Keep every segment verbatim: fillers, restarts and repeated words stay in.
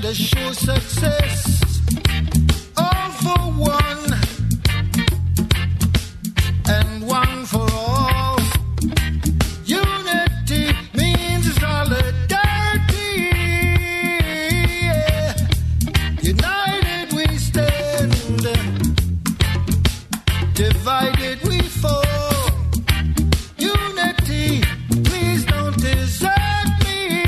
to show success, all for one, and one for all. Unity means solidarity. Yeah. United we stand, divided we fall. Unity, please don't desert me.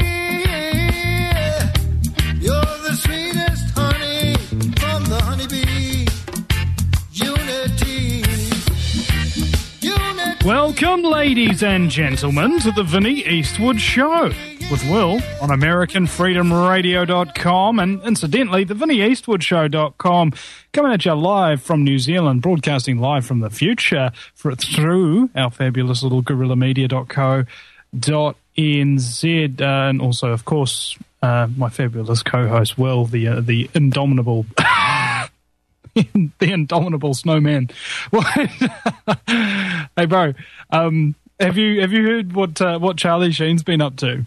You're the sweetest honey from the honeybee. Unity. Unity. Welcome, ladies and gentlemen, to the Vinnie Eastwood Show with Will on American Freedom Radio dot com and, incidentally, the Vinnie Eastwood Show dot com, coming at you live from New Zealand, broadcasting live from the future for, through our fabulous little Guerrilla Media dot co dot n z, uh, and also, of course, uh, my fabulous co-host, Will, the uh, the indomitable... the indomitable snowman. Hey, bro, um, have you have you heard what uh, what Charlie Sheen's been up to?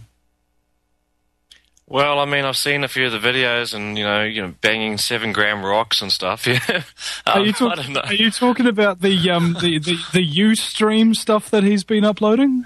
Well, I mean, I've seen a few of the videos, and you know, you know, banging seven gram rocks and stuff. Yeah, um, are, you talk- I don't know. Are you talking about the um the the, the Ustream stuff that he's been uploading?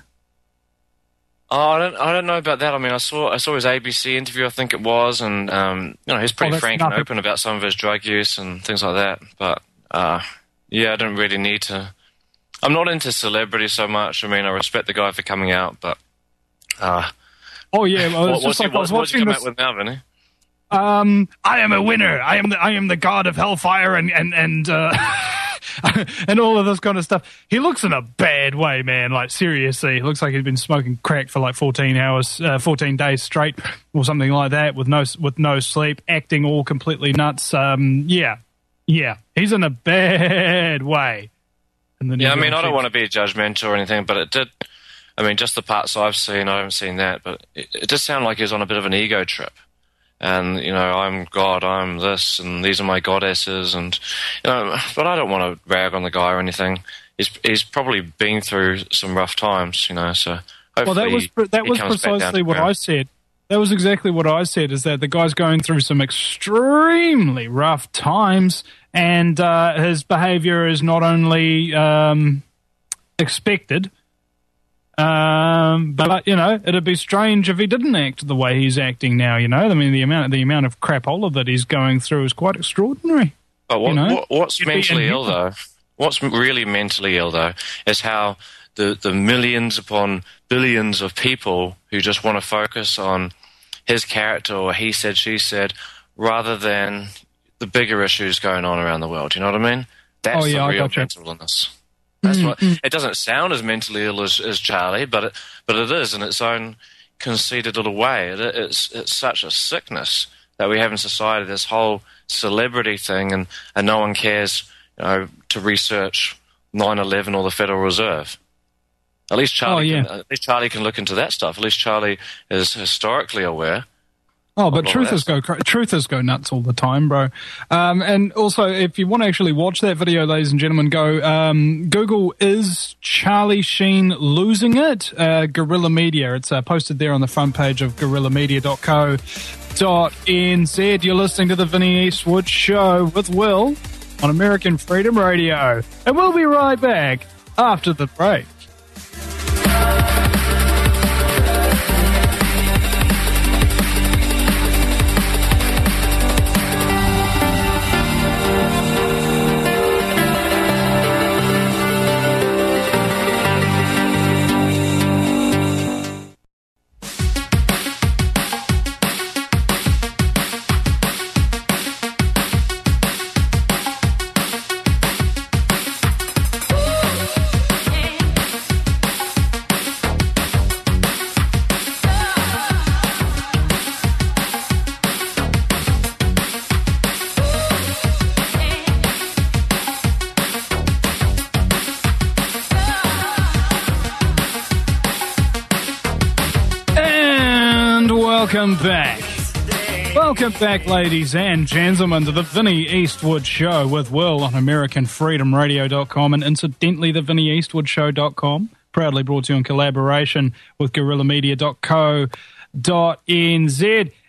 Oh, I don't, I don't know about that. I mean, I saw, I saw his A B C interview, I think it was, and um, you know, he's pretty Oh, frank nothing. and open about some of his drug use and things like that. But uh, yeah, I don't really need to. I'm not into celebrity so much. I mean, I respect the guy for coming out, but uh, Oh yeah, well, it's what, just what's he, like I was what, what's he watching come this. out with now, Vinny? Um, I am a winner. I am the I am the god of hellfire and and and uh, and all of this kind of stuff. He looks in a bad way, man. Like seriously, he looks like he's been smoking crack for like fourteen hours, uh, fourteen days straight, or something like that, with no with no sleep, acting all completely nuts. Um, yeah, yeah, he's in a bad way. In the New Yeah, I mean, Zealand I don't Chiefs. want to be judgmental or anything, but it did. I mean, just the parts I've seen, I haven't seen that, but it, it does sound like he was on a bit of an ego trip. And, you know, I'm God, I'm this, and these are my goddesses, and, you know, but I don't want to rag on the guy or anything. He's he's probably been through some rough times, you know, so Well, hopefully that was pre- that he was comes back down precisely to what ground. I said. That was exactly what I said, is that the guy's going through some extremely rough times, and uh, his behaviour is not only um, expected, um, but, you know, it'd be strange if he didn't act the way he's acting now, you know? I mean, the amount the amount of crapola that he's going through is quite extraordinary. But what, you know? what, what's You'd be mentally ill, inhuman. though, what's really mentally ill, though, is how the, the millions upon billions of people who just want to focus on his character or he said, she said, rather than the bigger issues going on around the world. You know what I mean? That's Oh, yeah, the I real gotcha. mental illness. That's Mm, what it doesn't sound as mentally ill as, as Charlie, but it, but it is in its own conceited little way. It, it's it's such a sickness that we have in society. This whole celebrity thing, and, and no one cares, you know, to research nine eleven or the Federal Reserve. At least Charlie, Oh, yeah. can, at least Charlie can look into that stuff. At least Charlie is historically aware. Oh, but Well, truthers that's- go cra- truthers go nuts all the time, bro. Um, and also, if you want to actually watch that video, ladies and gentlemen, go um, Google "Is Charlie Sheen losing it?" Uh, Guerrilla Media. It's uh, posted there on the front page of Guerrilla Media dot co dot n z. You're listening to the Vinnie Eastwood Show with Will on American Freedom Radio, and we'll be right back after the break. Welcome back. Welcome back, ladies and gentlemen, to the Vinnie Eastwood Show with Will on American Freedom Radio dot com and incidentally the Vinnie Eastwood Show dot com, proudly brought to you in collaboration with Guerrilla Media dot co dot n z.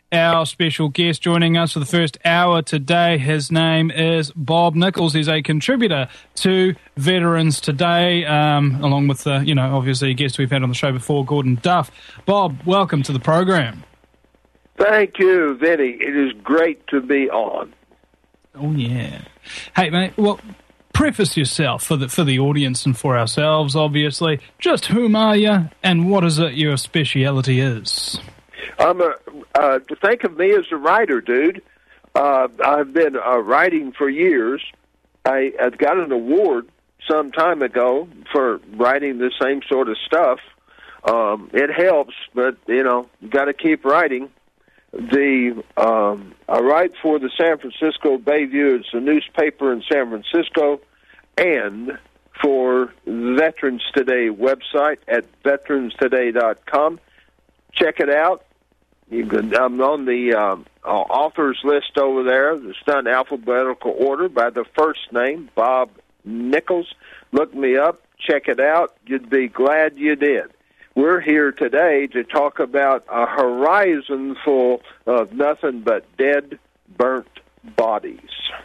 our special guest joining us for the first hour today. His name is Bob Nichols. He's a contributor to Veterans Today, um, along with, uh, you know, obviously a guest we've had on the show before, Gordon Duff. Bob, welcome to the program. Thank you, Vinny. It is great to be on. Oh, yeah. Hey, mate, well, preface yourself for the for the audience and for ourselves, obviously. Just whom are you, and what is it your speciality is? I'm a, uh, to think of me as a writer, dude. Uh, I've been uh, writing for years. I, I got an award some time ago for writing the same sort of stuff. Um, it helps, but, you know, you got to keep writing. The um, I write for the San Francisco Bayview. It's a newspaper in San Francisco, and for Veterans Today website at veterans today dot com. Check it out. You can, I'm on the um, uh, authors list over there. It's done alphabetical order by the first name, Bob Nichols. Look me up. Check it out. You'd be glad you did. We're here today to talk about a horizon full of nothing but dead, burnt bodies.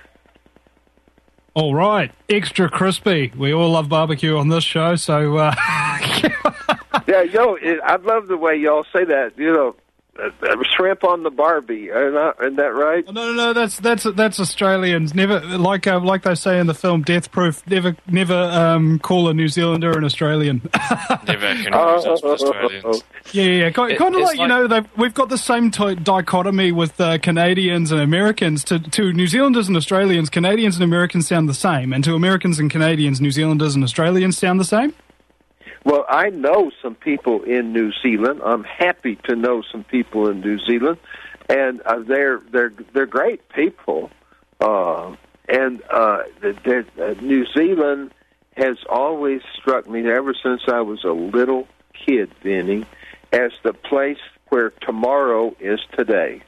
All right. Extra crispy. We all love barbecue on this show, so... Uh... yeah, you know, it, I love the way y'all say that, you know, uh, uh, shrimp on the Barbie. Isn't that, isn't that right? No, no, no. That's that's that's Australians. Never like uh, like they say in the film Death Proof. Never never um, call a New Zealander an Australian. Never can use us for Australians. Yeah, yeah, kind, It- kind of it's like, you like- know, they've- we've got the same ty- dichotomy with uh, Canadians and Americans. To, to New Zealanders and Australians, Canadians and Americans sound the same, and to Americans and Canadians, New Zealanders and Australians sound the same. Well, I know some people in New Zealand. I'm happy to know some people in New Zealand, and uh, they're they're they're great people. Uh, and uh, they're, uh, New Zealand has always struck me ever since I was a little kid, Vinny, as the place where tomorrow is today.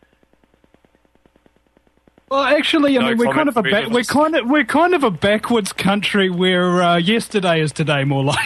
Well, actually, I No mean, we're kind comment of a from ba- either of we're us. kind of we're kind of a backwards country where uh, yesterday is today, more like.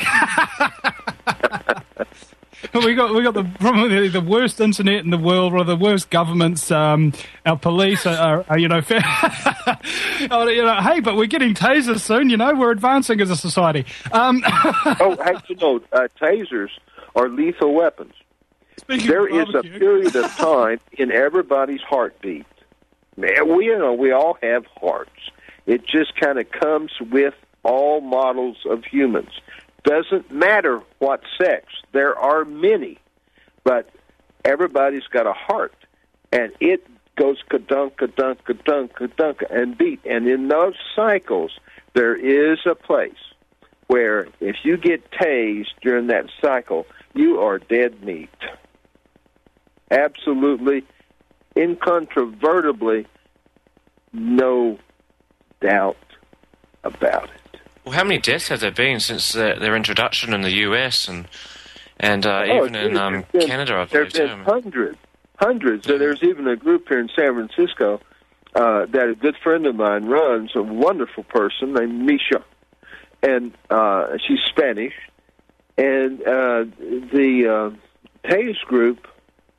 we got we got the probably the worst internet in the world, or the worst governments. Um, our police are, are, are you know, oh, you know, hey, but we're getting tasers soon. You know, we're advancing as a society. Um, Oh, actually, no, uh, tasers are lethal weapons. speaking There of is a barbecue- period of time in everybody's heartbeat. Man, we you know we all have hearts. It just kind of comes with all models of humans. Doesn't matter what sex. There are many, but everybody's got a heart, and it goes ka-dunk, ka-dunk, ka-dunk, ka-dunk, and beat. And in those cycles, there is a place where if you get tased during that cycle, you are dead meat. Absolutely, incontrovertibly, no doubt about it. Well, how many deaths have there been since their, their introduction in the U S and and uh, Oh, even in geez, um, there's been- Canada, I There's believe, been too. hundreds, hundreds. So there's even a group here in San Francisco uh, that a good friend of mine runs, a wonderful person named Misha, and uh, she's Spanish. And uh, the uh, Taze group,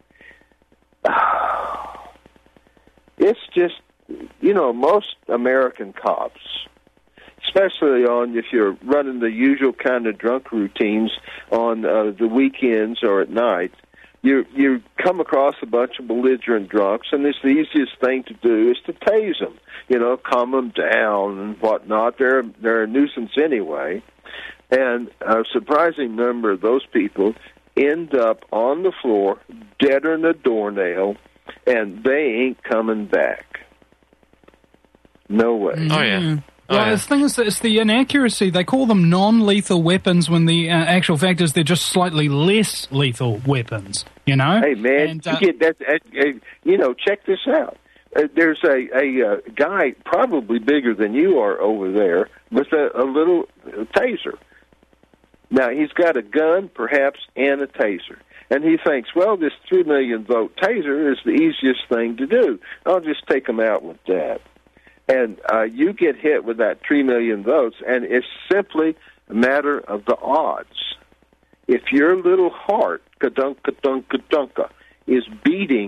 it's just, you know, most American cops, especially on if you're running the usual kind of drunk routines on uh, the weekends or at night, you you come across a bunch of belligerent drunks, and it's the easiest thing to do is to tase them, you know, calm them down and whatnot. They're they're a nuisance anyway, and a surprising number of those people end up on the floor, deader than a doornail, and they ain't coming back. No way. Oh, yeah. Oh, Well, yeah. the thing is, it's the inaccuracy. They call them non-lethal weapons when the uh, actual fact is they're just slightly less lethal weapons, you know? Hey, man, And, you uh, get that, uh, uh, you know, check this out. Uh, there's a, a uh, guy probably bigger than you are over there with a, a little uh, taser. Now, he's got a gun, perhaps, and a taser. And he thinks, well, this three million vote taser is the easiest thing to do. I'll just take him out with that. And uh, you get hit with that three million votes, and it's simply a matter of the odds. If your little heart, ka-dunk, ka-dunk, ka-dunka, is beating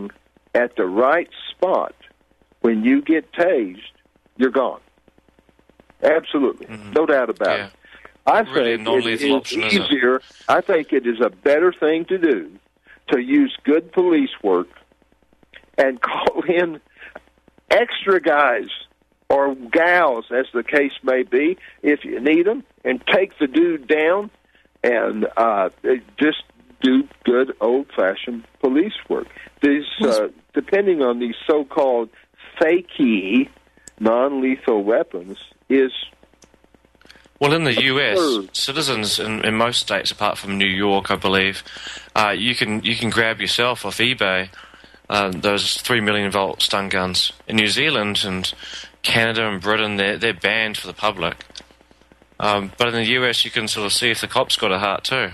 at the right spot, when you get tased, you're gone. Absolutely. Mm-hmm. No doubt about yeah. it. I really think it is option, easier. it? I think it is a better thing to do to use good police work and call in extra guys or gals, as the case may be, if you need them, and take the dude down and uh, just do good old-fashioned police work. These, uh, depending on these so-called fakey non-lethal weapons, is well, in the U S, citizens in, in most states, apart from New York, I believe, uh, you can you can grab yourself off eBay uh, those three million volt stun guns. In New Zealand and Canada and Britain, they're they're banned for the public. Um, but in the U S, you can sort of see if the cops got a heart too.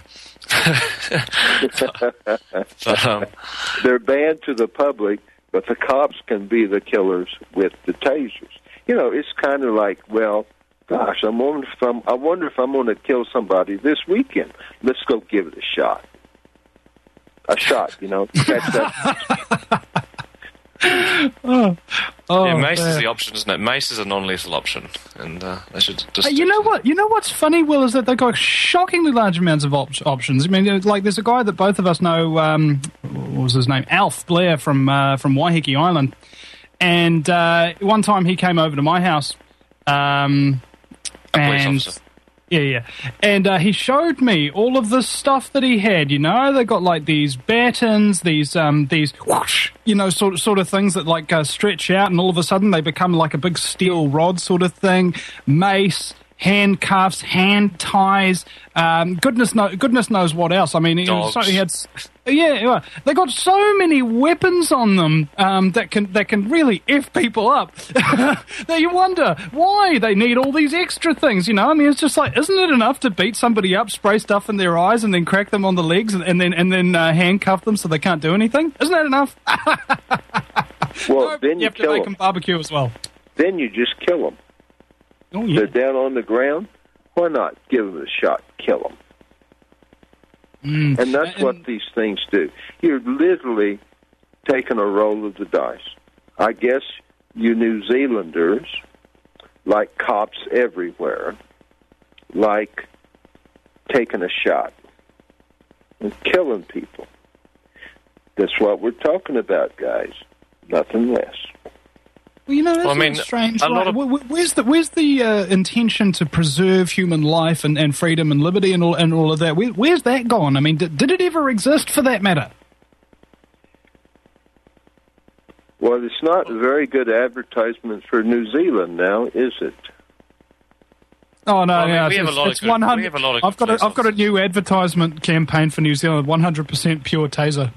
but, um, they're banned to the public, but the cops can be the killers with the tasers. You know, it's kind of like, well, gosh, I'm wondering if I'm, I wonder if I'm going to kill somebody this weekend. Let's go give it a shot. A shot, you know. That's that. oh, oh, yeah, mace man. is the option, isn't it? Mace is a non-lethal option, and uh, they should just. Hey, you know what? You know what's funny, Will, is that they've got shockingly large amounts of op- options. I mean, like there's a guy that both of us know. Um, what was his name? Alf Blair from uh, from Waiheke Island, and uh, one time he came over to my house. Um, a police and, officer. Yeah, yeah. And uh, he showed me all of the stuff that he had, you know. They got like these battens, these, um, these whoosh, you know, sort of, sort of things that like uh, stretch out and all of a sudden they become like a big steel rod sort of thing, mace, handcuffs, hand ties, um, goodness, no, goodness knows what else. I mean, he, so he had, yeah, they got so many weapons on them um, that can that can really F people up. That you wonder why they need all these extra things. You know, I mean, it's just like, isn't it enough to beat somebody up, spray stuff in their eyes, and then crack them on the legs, and, and then and then uh, handcuff them so they can't do anything? Isn't that enough? Well, no, then you, you have kill to make them. them barbecue as well. Then you just kill them. Oh, yeah. They're down on the ground. Why not give them a shot? Kill them. Mm. And that's and, what these things do. You're literally taking a roll of the dice. I guess you New Zealanders, like cops everywhere, like taking a shot and killing people. That's what we're talking about, guys. Nothing less. Well, you know, that's well, I mean, strange. a lot Like, of... where's the where's the uh, intention to preserve human life and, and freedom and liberty and all and all of that? Where, where's that gone? I mean, did, did it ever exist, for that matter? Well, it's not a very good advertisement for New Zealand now, is it? Oh no, Well, I mean, no, we have it's, a lot of it's good- one we hundred. have a lot of I've good got a, I've got a police new advertisement campaign for New Zealand. One hundred percent pure taser.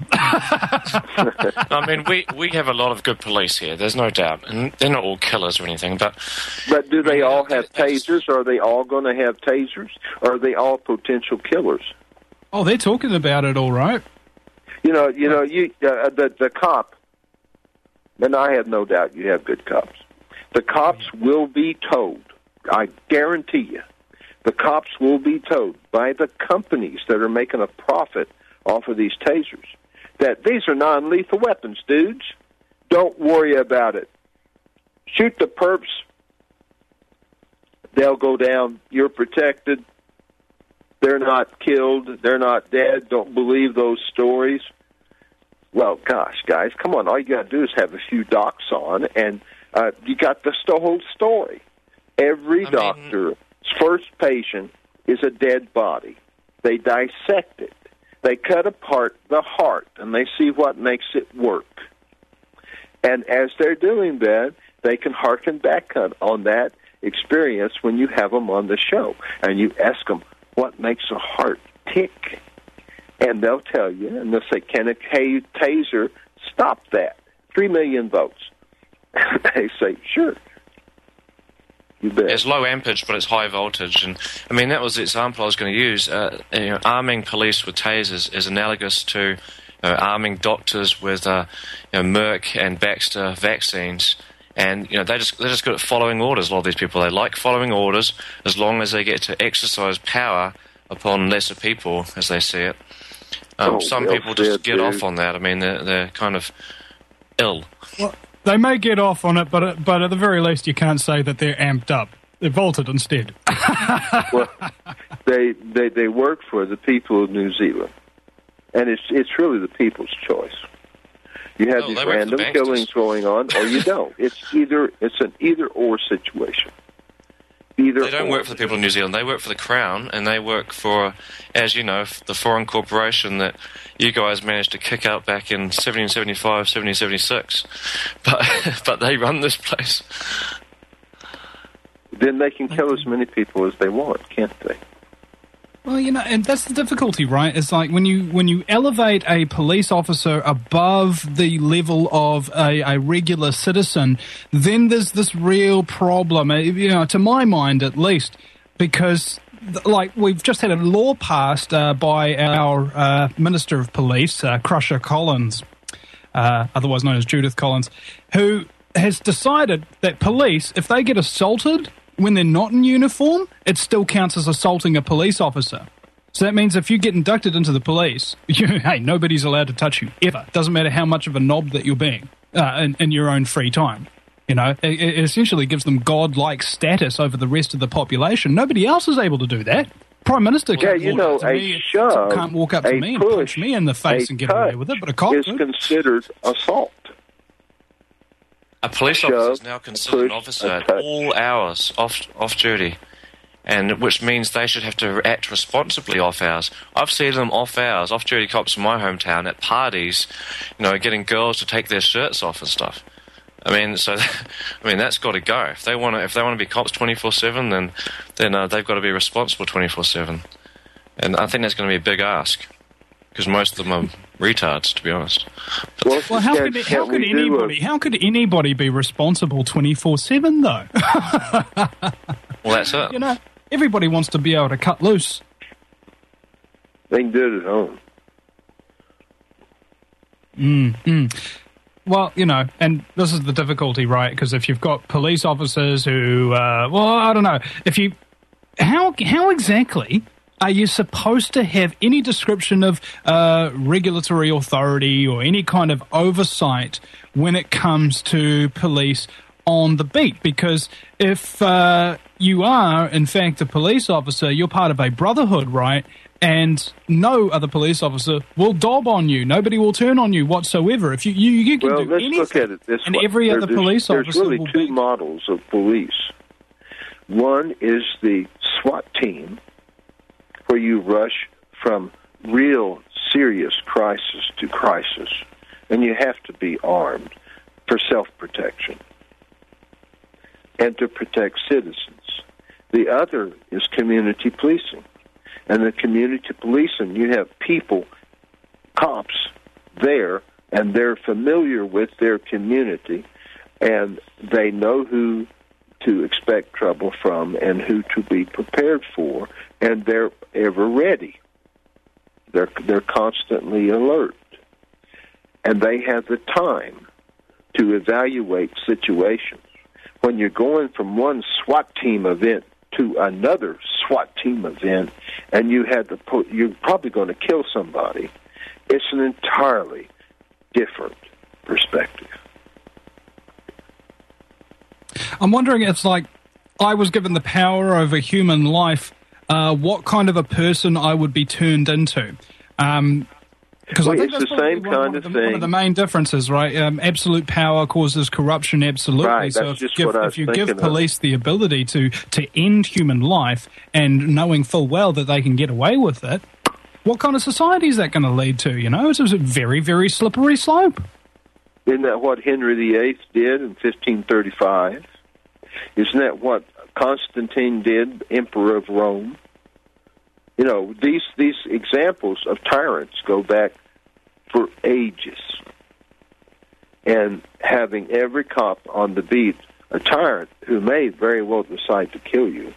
I mean, we, we have a lot of good police here. There's no doubt, and they're not all killers or anything. But But do they all have I just- tasers? Are they all going to have tasers? Or are they all potential killers? Oh, they're talking about it, all right. You know, you know, you uh, the the cop. And I have no doubt you have good cops. The cops will be told. I guarantee you, the cops will be told by the companies that are making a profit off of these tasers that these are non-lethal weapons, dudes. Don't worry about it. Shoot the perps. They'll go down. You're protected. They're not killed. They're not dead. Don't believe those stories. Well, gosh, guys, come on. All you got to do is have a few docs on, and uh, you got the whole story. Every I doctor's first patient is a dead body. They dissect it. They cut apart the heart, and they see what makes it work. And as they're doing that, they can hearken back on, on that experience when you have them on the show, and you ask them, what makes a heart tick? And they'll tell you, and they'll say, can a K- taser stop that? Three million votes. They say, sure. You bet. it's low amperage, but it's high voltage. And I mean, that was the example I was going to use. Uh, you know, arming police with tasers is analogous to uh, arming doctors with uh, you know, Merck and Baxter vaccines. And you know, they just they're just good at following orders. A lot of these people, they like following orders as long as they get to exercise power upon lesser people, as they see it. Um, Oh, some well people just said, get dude. off on that. I mean, they're, they're kind of ill. Well, they may get off on it, but at, but at the very least, you can't say that they're amped up. They're vaulted instead. Well, they, they they work for the people of New Zealand, and it's it's really the people's choice. You have No, these they work for the random banksters. killings going on, or you don't. It's either it's an either or situation. Either They don't or. work for the people of New Zealand. They work for the Crown, and they work for, as you know, the foreign corporation that you guys managed to kick out back in seventeen seventy-five, seventeen seventy-six. But but they run this place. Then they can kill as many people as they want, can't they? Well, you know, and that's the difficulty, right? It's like when you when you elevate a police officer above the level of a, a regular citizen, then there's this real problem, uh, you know, to my mind at least, because, th- like, we've just had a law passed uh, by our uh, Minister of Police, uh, Crusher Collins, uh, otherwise known as Judith Collins, who has decided that police, if they get assaulted when they're not in uniform, it still counts as assaulting a police officer. So that means if you get inducted into the police, you, hey, nobody's allowed to touch you, ever. Doesn't matter how much of a knob that you're being uh, in, in your own free time. You know, it, it essentially gives them godlike status over the rest of the population. Nobody else is able to do that. Prime Minister Yeah, can't you walk know, up to a me, shove, can't walk up to a me and push, punch me in the face a and get away touch with it, but a cop is could. considered assault. A police Shove, officer is now considered an push, officer a at touch. all hours off off duty, and which means they should have to act responsibly off hours. I've seen them off hours, off duty cops in my hometown at parties, you know, getting girls to take their shirts off and stuff. I mean, so I mean that's got to go. If they want to, if they want to be cops twenty-four seven, then then uh, they've got to be responsible twenty-four seven, and I think that's going to be a big ask because most of them are retards, to be honest. Well, Well, how can't- could, how can't could we do a- anybody how could anybody be responsible twenty-four seven though? Well, that's it. You know, everybody wants to be able to cut loose. They can do it at home. Well, you know, and this is the difficulty, right? Because if you've got police officers who, uh, well, I don't know, if you, how how exactly are you supposed to have any description of uh, regulatory authority or any kind of oversight when it comes to police on the beat? Because if uh, you are, in fact, a police officer, you're part of a brotherhood, right? And no other police officer will dob on you. Nobody will turn on you whatsoever. If you you, you can Well, do let's anything, look at it this and way. every There- other there's, police there's officer really will two be. models of police. One is the SWAT team, where you rush from real serious crisis to crisis, and you have to be armed for self-protection and to protect citizens. The other is community policing. And the community policing, you have people, cops there, and they're familiar with their community, and they know who to expect trouble from and who to be prepared for, and they're ever ready. They're they're constantly alert, and they have the time to evaluate situations. When you're going from one SWAT team event to another SWAT team event, and you had the po- you're probably going to kill somebody, it's an entirely different perspective. I'm wondering if, like, I was given the power over human life, uh, what kind of a person I would be turned into. Um, because Well, I think it's that's the probably same one, kind one of the, one thing. of the main differences, right? Um, absolute power causes corruption, absolutely. Right, so that's if, you just give, what I if was you give thinking of. police the ability to, to end human life and knowing full well that they can get away with it, what kind of society is that going to lead to? You know, it's a very, very slippery slope. Isn't that what Henry the Eighth did in fifteen thirty-five? Isn't that what Constantine did, Emperor of Rome? You know, these these examples of tyrants go back for ages. And having every cop on the beat a tyrant who may very well decide to kill you,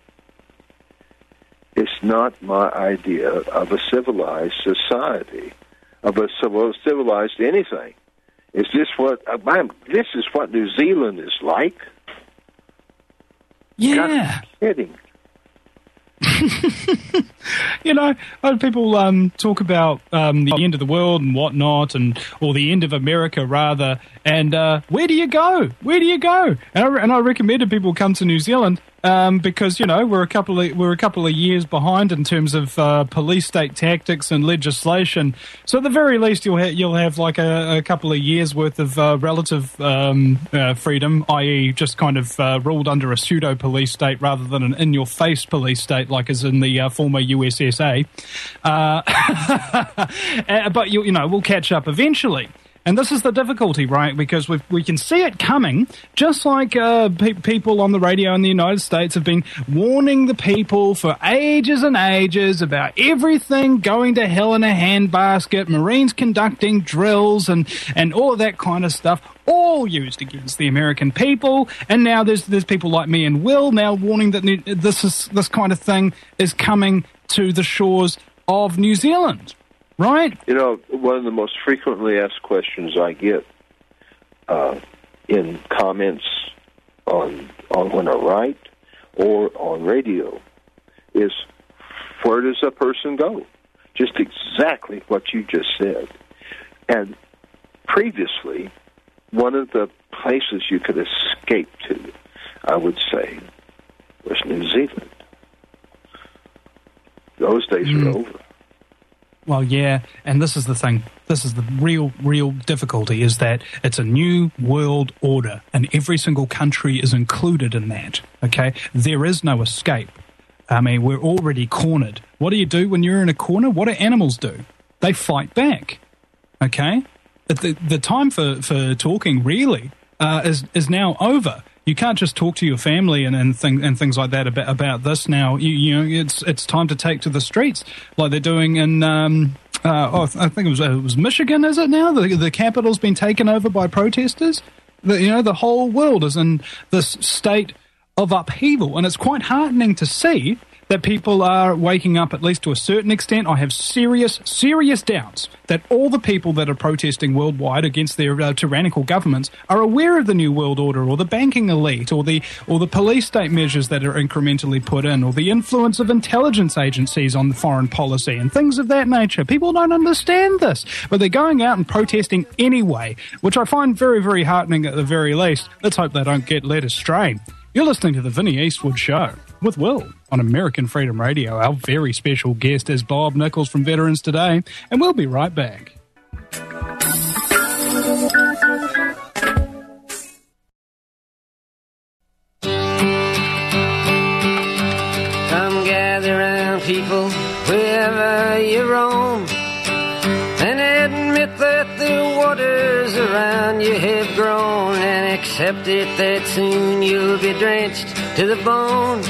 it's not my idea of a civilized society, of a civil- civilized anything. Is this what I'm, this is what New Zealand is like? Yeah. God, I'm kidding. You know, uh, people um, talk about um, the end of the world and whatnot, and or the end of America rather. And uh, where do you go? Where do you go? And I, and I recommended people come to New Zealand um, because you know we're a couple of we're a couple of years behind in terms of uh, police state tactics and legislation. So at the very least, you'll ha- you'll have like a, a couple of years worth of uh, relative um, uh, freedom, that is, just kind of uh, ruled under a pseudo police state rather than an in your face police state, like as in the uh, former U S S A. Uh, but you you know we'll catch up eventually. And this is the difficulty, right? Because we we can see it coming, just like uh, pe- people on the radio in the United States have been warning the people for ages and ages about everything going to hell in a handbasket, Marines conducting drills and, and all of that kind of stuff, all used against the American people. And now there's there's people like me and Will now warning that new, this is this kind of thing is coming to the shores of New Zealand. Right. You know, one of the most frequently asked questions I get uh, in comments on on when I write or on radio is, where does a person go? Just exactly what you just said. And previously, one of the places you could escape to, I would say, was New Zealand. Those days mm. are over. Well, yeah, and this is the thing. This is the real, real difficulty, is that it's a new world order, and every single country is included in that, okay? There is no escape. I mean, we're already cornered. What do you do when you're in a corner? What do animals do? They fight back, okay? The, the time for, for talking, really, uh, is, is now over. You can't just talk to your family and and, thing, and things like that about about this now. You, you know, it's it's time to take to the streets like they're doing in. Um, uh, oh, I think it was uh, it was Michigan. Is it now? The the capital's been taken over by protesters. The, you know, the whole world is in this state of upheaval, and it's quite heartening to see that people are waking up, at least to a certain extent. I have serious, serious doubts that all the people that are protesting worldwide against their uh, tyrannical governments are aware of the New World Order, or the banking elite, or the or the police state measures that are incrementally put in, or the influence of intelligence agencies on the foreign policy, and things of that nature. People don't understand this, but they're going out and protesting anyway, which I find very, very heartening at the very least. Let's hope they don't get led astray. You're listening to the Vinnie Eastwood Show with Will on American Freedom Radio. Our very special guest is Bob Nichols from Veterans Today, and we'll be right back. Come gather round, people, wherever you roam, and admit that the waters around you have grown, and accept it that soon you'll be drenched to the bone.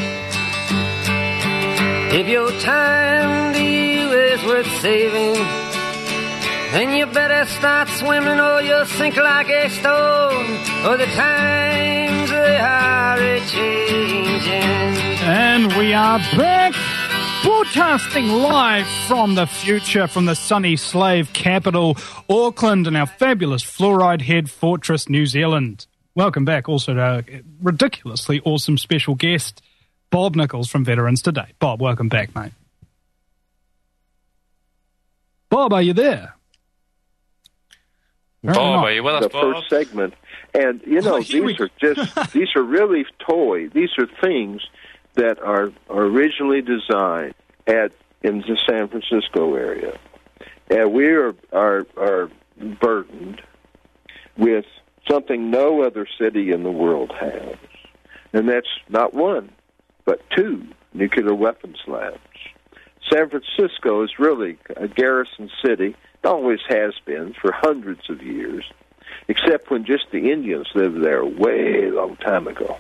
If your time to you is worth saving, then you better start swimming or you'll sink like a stone, or the times they are a-changing. And we are back, broadcasting live from the future, from the sunny slave capital, Auckland, and our fabulous fluoride head fortress, New Zealand. Welcome back also to our ridiculously awesome special guest, Bob Nichols from Veterans Today. Bob, welcome back, mate. Bob, are you there? Bob, are you with us, the Bob? First segment. And, you know, Oh, here we these are just, these are really toy. These are things that are, are originally designed at in the San Francisco area. And we are, are, are burdened with something no other city in the world has. And that's not one, but two nuclear weapons labs. San Francisco is really a garrison city. It always has been for hundreds of years, except when just the Indians lived there way a long time ago.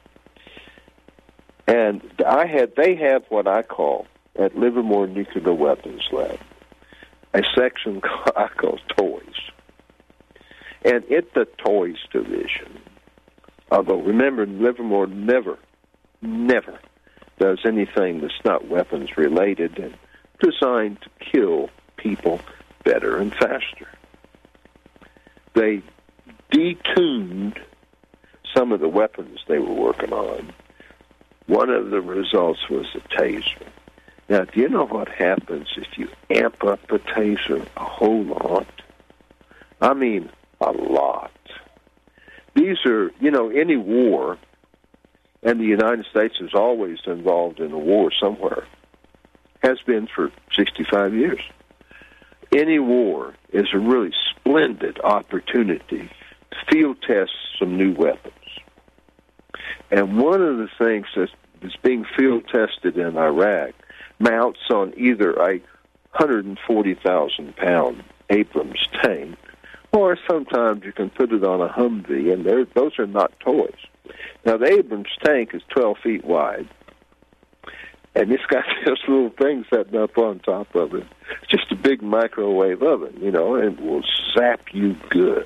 And I had, they have what I call, at Livermore Nuclear Weapons Lab, a section I call Toys. And it's the Toys division. Although, remember, Livermore never, never does anything that's not weapons related and designed to kill people better and faster. They detuned some of the weapons they were working on. One of the results was a taser. Now, do you know what happens if you amp up a taser a whole lot? I mean, a lot. These are, you know, any war, and the United States is always involved in a war somewhere, has been for sixty-five years. Any war is a really splendid opportunity to field test some new weapons. And one of the things that's, that's being field tested in Iraq mounts on either a one hundred forty thousand pound Abrams tank, or sometimes you can put it on a Humvee, and those are not toys. Now, the Abrams tank is twelve feet wide, and it's got this little thing setting up on top of it. It's just a big microwave oven, you know, and it will zap you good.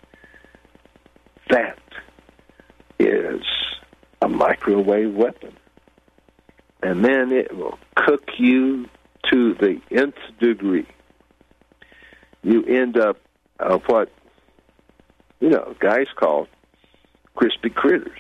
That is a microwave weapon. And then it will cook you to the nth degree. You end up uh, what, you know, guys call crispy critters.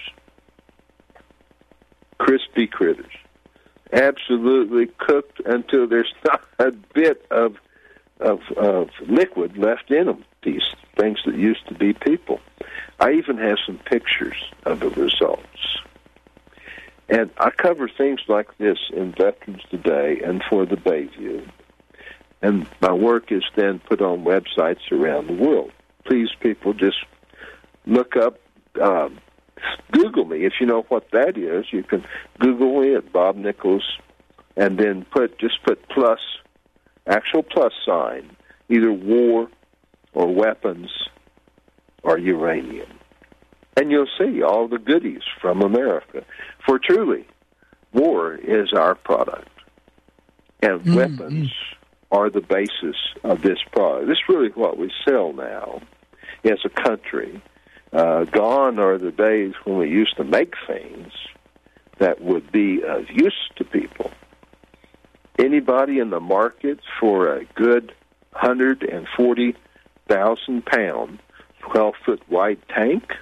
Crispy critters. Absolutely cooked until there's not a bit of, of, of liquid left in them, these things that used to be people. I even have some pictures of the results. And I cover things like this in Veterans Today and for the Bayview. And my work is then put on websites around the world. Please, people, just look up, um, Google me. If you know what that is, you can Google me at Bob Nichols and then put just put plus, actual plus sign, either war or weapons or uranium. And you'll see all the goodies from America. For truly, war is our product. And mm-hmm. weapons are the basis of this product. This is really what we sell now as a country. Uh, gone are the days when we used to make things that would be of use to people. Anybody in the market for a good one hundred forty thousand pound, twelve foot wide tank?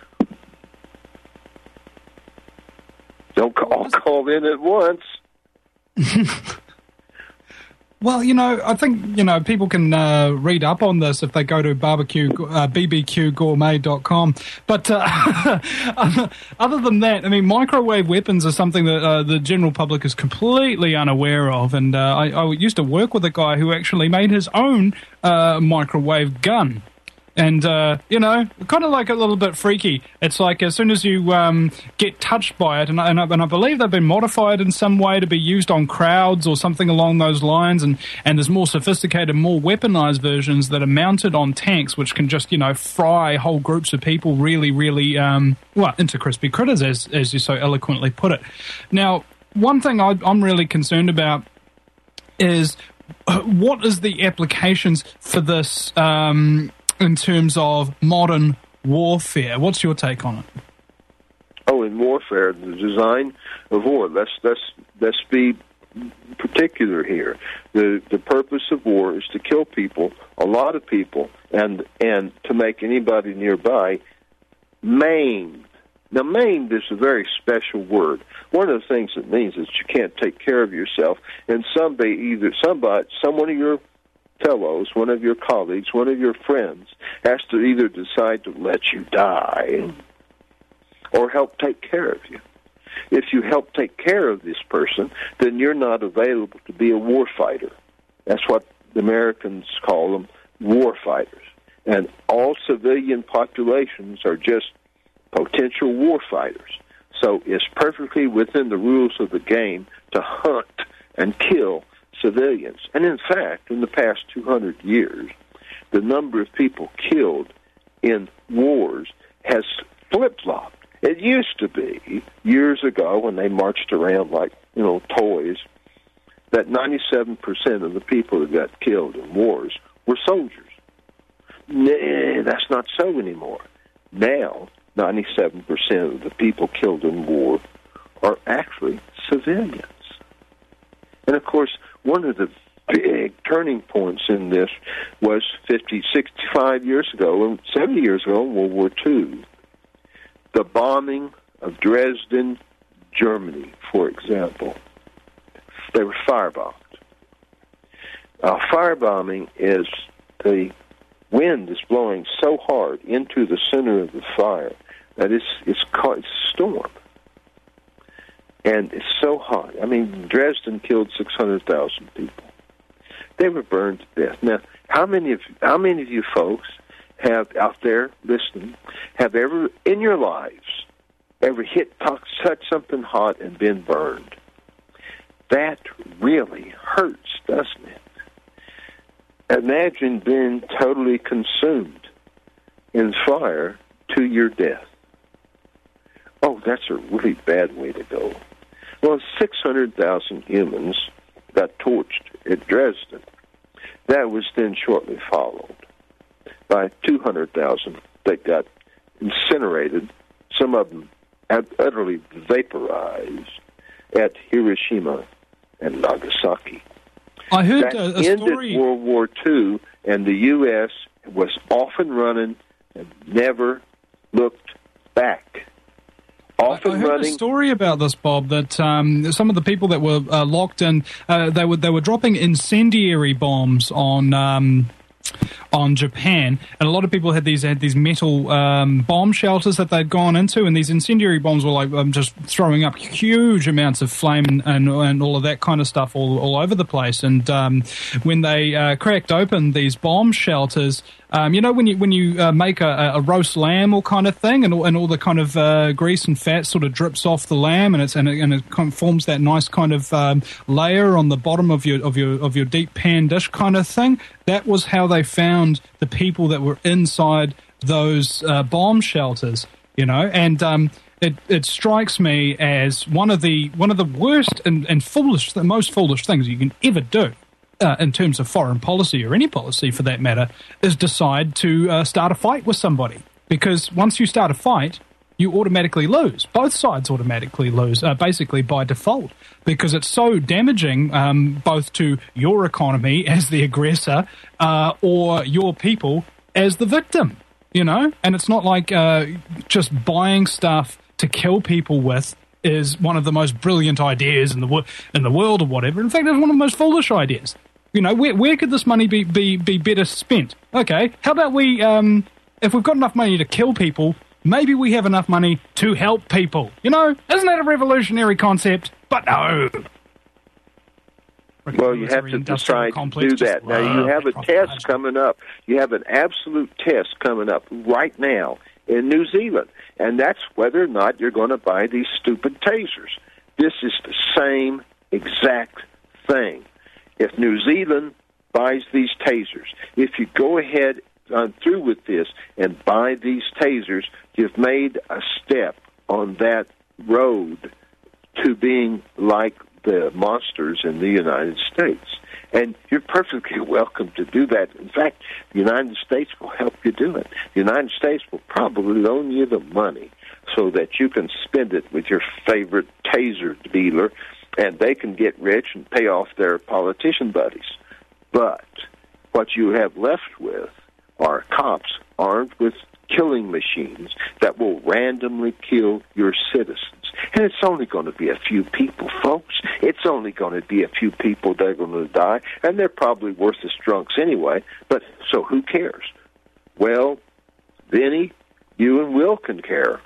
Don't all call in at once. Well, you know, I think, you know, people can uh, read up on this if they go to barbecue, uh, b b q gourmet dot com. But uh, other than that, I mean, microwave weapons are something that uh, the general public is completely unaware of. And uh, I, I used to work with a guy who actually made his own uh, microwave gun. And, uh, you know, kind of like a little bit freaky. It's like as soon as you um, get touched by it, and I, and, I, and I believe they've been modified in some way to be used on crowds or something along those lines, and, and there's more sophisticated, more weaponized versions that are mounted on tanks, which can just, you know, fry whole groups of people really, really, um, well, into crispy critters, as, as you so eloquently put it. Now, one thing I, I'm really concerned about is uh, what is the applications for this um in terms of modern warfare? What's your take on it? Oh, in warfare, the design of war. Let's let's let's be particular here. The the purpose of war is to kill people, a lot of people, and and to make anybody nearby maimed. Now, maimed is a very special word. One of the things it means is you can't take care of yourself, and somebody either somebody someone of your fellows, one of your colleagues, one of your friends, has to either decide to let you die or help take care of you. If you help take care of this person, then you're not available to be a war fighter. That's what the Americans call them, war fighters. And all civilian populations are just potential war fighters. So it's perfectly within the rules of the game to hunt and kill civilians. And in fact, in the past two hundred years, the number of people killed in wars has flip-flopped. It used to be, years ago, when they marched around like, you know, toys, that ninety-seven percent of the people that got killed in wars were soldiers. Nah, that's not so anymore. Now, ninety-seven percent of the people killed in war are actually civilians. And of course, one of the big turning points in this was fifty, sixty-five years ago, and seventy years ago in World War Two. The bombing of Dresden, Germany, for example. They were firebombed. Uh, firebombing is the wind is blowing so hard into the center of the fire that it's it's called it's a storm. And it's so hot. I mean, Dresden killed six hundred thousand people. They were burned to death. Now, how many of how many of you folks have out there listening have ever in your lives ever hit touch something hot and been burned? That really hurts, doesn't it? Imagine being totally consumed in fire to your death. Oh, that's a really bad way to go. Well, six hundred thousand humans got torched at Dresden. That was then shortly followed by two hundred thousand that got incinerated, some of them utterly vaporized at Hiroshima and Nagasaki. I heard that a, a ended story. World War Two, and the U S was off and running and never looked back. Off and I heard running. a story about this, Bob, that um, some of the people that were uh, locked in, uh, they were they were dropping incendiary bombs on um, on Japan, and a lot of people had these had these metal um, bomb shelters that they'd gone into, and these incendiary bombs were like um, just throwing up huge amounts of flame and, and, and all of that kind of stuff all all over the place. And um, when they uh, cracked open these bomb shelters, Um, you know, when you when you uh, make a, a roast lamb or kind of thing, and all, and all the kind of uh, grease and fat sort of drips off the lamb, and it's and it, and it kind of forms that nice kind of um, layer on the bottom of your of your of your deep pan dish kind of thing. That was how they found the people that were inside those uh, bomb shelters. You know, and um, it it strikes me as one of the one of the worst and, and foolish, the most foolish things you can ever do. Uh, in terms of foreign policy, or any policy for that matter, is decide to uh, start a fight with somebody. Because once you start a fight, you automatically lose. Both sides automatically lose, uh, basically by default, because it's so damaging um, both to your economy as the aggressor uh, or your people as the victim, you know? And it's not like uh, just buying stuff to kill people with is one of the most brilliant ideas in the, wo- in the world or whatever. In fact, it's one of the most foolish ideas. You know, where where could this money be, be, be better spent? Okay, how about we, um, if we've got enough money to kill people, maybe we have enough money to help people. You know, isn't that a revolutionary concept? But no. Well, you have to decide to do that. Now, you have a test coming up. You have an absolute test coming up right now in New Zealand, and that's whether or not you're going to buy these stupid tasers. This is the same exact thing. If New Zealand buys these tasers, if you go ahead on through with this and buy these tasers, you've made a step on that road to being like the monsters in the United States. And you're perfectly welcome to do that. In fact, the United States will help you do it. The United States will probably loan you the money so that you can spend it with your favorite taser dealer, and they can get rich and pay off their politician buddies. But what you have left with are cops armed with killing machines that will randomly kill your citizens. And it's only going to be a few people, folks. It's only going to be a few people that are going to die, and they're probably worthless drunks anyway, but so who cares? Well, Vinny, you and Will can care.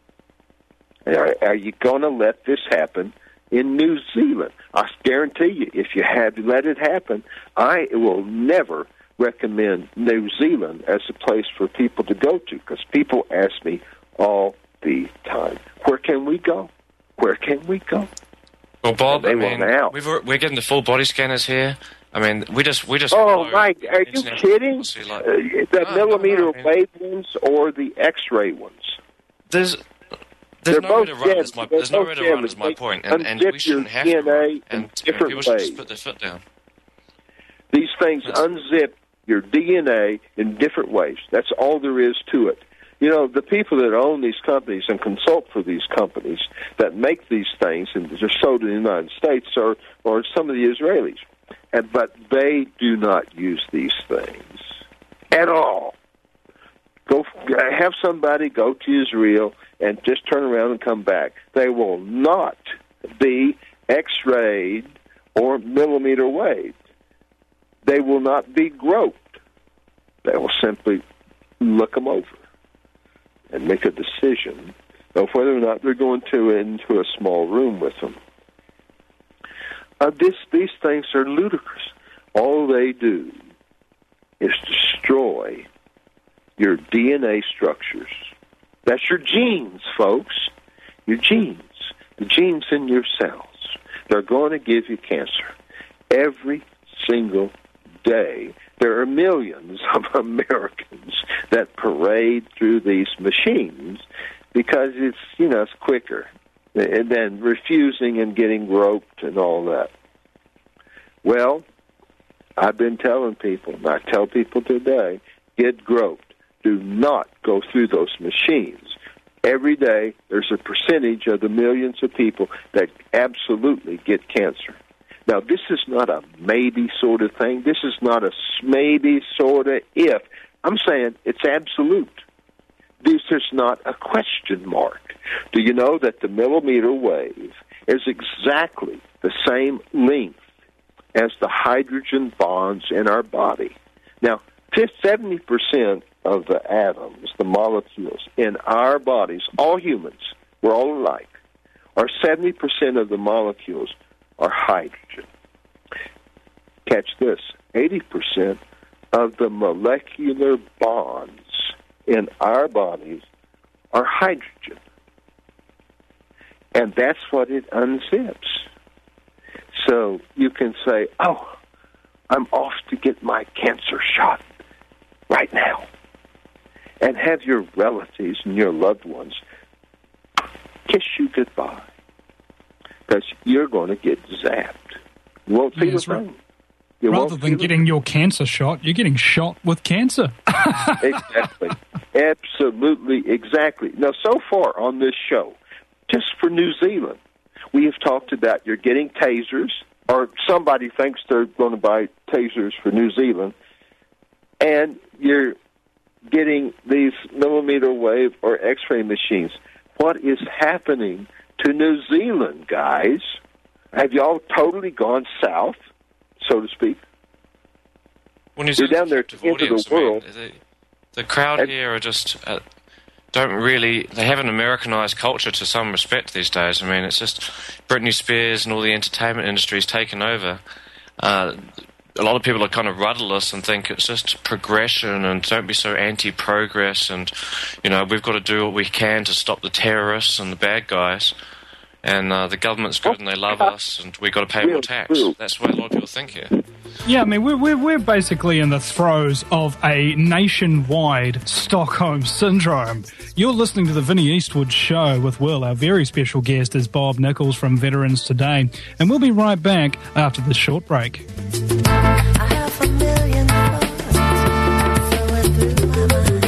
Are, are you going to let this happen in New Zealand? I guarantee you, if you had let it happen, I will never recommend New Zealand as a place for people to go to, because people ask me all the time, where can we go? Where can we go? Well, Bob, they I mean, want out. we've, we're getting the full body scanners here. I mean, we just we just. Oh my! Are you kidding? Like, uh, the no, millimeter no, no, I mean, wave ones or the X-ray ones? There's They're there's no way both to run. Is my, They're there's no both way to run. deadly. Is my They point, and, and unzip we shouldn't your have D N to. A Run. in And you know, different people should just ways. put their foot down. These things That's- unzip your D N A in different ways. That's all there is to it. You know, the people that own these companies and consult for these companies that make these things and they're sold in the United States are, are some of the Israelis. And, but they do not use these things at all. Go have somebody go to Israel and just turn around and come back. They will not be X-rayed or millimeter wave. They They will not be groped. They will simply look them over and make a decision of whether or not they're going to into a small room with them. Uh, this, these things are ludicrous. All they do is destroy your D N A structures. That's your genes, folks. Your genes. The genes in your cells. They're going to give you cancer. Every single day, there are millions of Americans that parade through these machines because it's, you know, it's quicker than refusing and getting groped and all that. Well, I've been telling people, and I tell people today, get groped. Do not go through those machines. Every day, there's a percentage of the millions of people that absolutely get cancer. Now, this is not a maybe sort of thing. This is not a maybe sort of if. I'm saying it's absolute. This is not a question mark. Do you know that the millimeter wave is exactly the same length as the hydrogen bonds in our body? Now, seventy percent of the atoms, the molecules in our bodies, all humans, we're all alike, are seventy percent of the molecules are hydrogen. Catch this, eighty percent of the molecular bonds in our bodies are hydrogen. And that's what it unzips. So you can say, oh, I'm off to get my cancer shot right now. And have your relatives and your loved ones kiss you goodbye. Because you're going to get zapped. You won't feel Yes, a right. thing. You Rather won't than feel a getting your cancer shot, you're getting shot with cancer. Exactly. Absolutely, exactly. Now, so far on this show, just for New Zealand, we have talked about you're getting tasers, or somebody thinks they're going to buy tasers for New Zealand, and you're getting these millimeter wave or X-ray machines. What is happening to New Zealand, guys? Have y'all totally gone south, so to speak? Well, New You're down Zealand's there a captive into the audience. I mean, world. the, the crowd And- here are just uh, don't really. They have an Americanized culture to some respect these days. I mean, it's just Britney Spears and all the entertainment industry's taken over. Uh, a lot of people are kind of rudderless and think it's just progression and don't be so anti-progress and, you know, we've got to do what we can to stop the terrorists and the bad guys. And uh, the government's good and they love us and we've got to pay more tax. That's what a lot of people think here. Yeah, I mean, we're, we're, we're basically in the throes of a nationwide Stockholm Syndrome. You're listening to the Vinnie Eastwood Show with Will. Our very special guest is Bob Nichols from Veterans Today. And we'll be right back after this short break. I have a million thoughts flowing through my mind.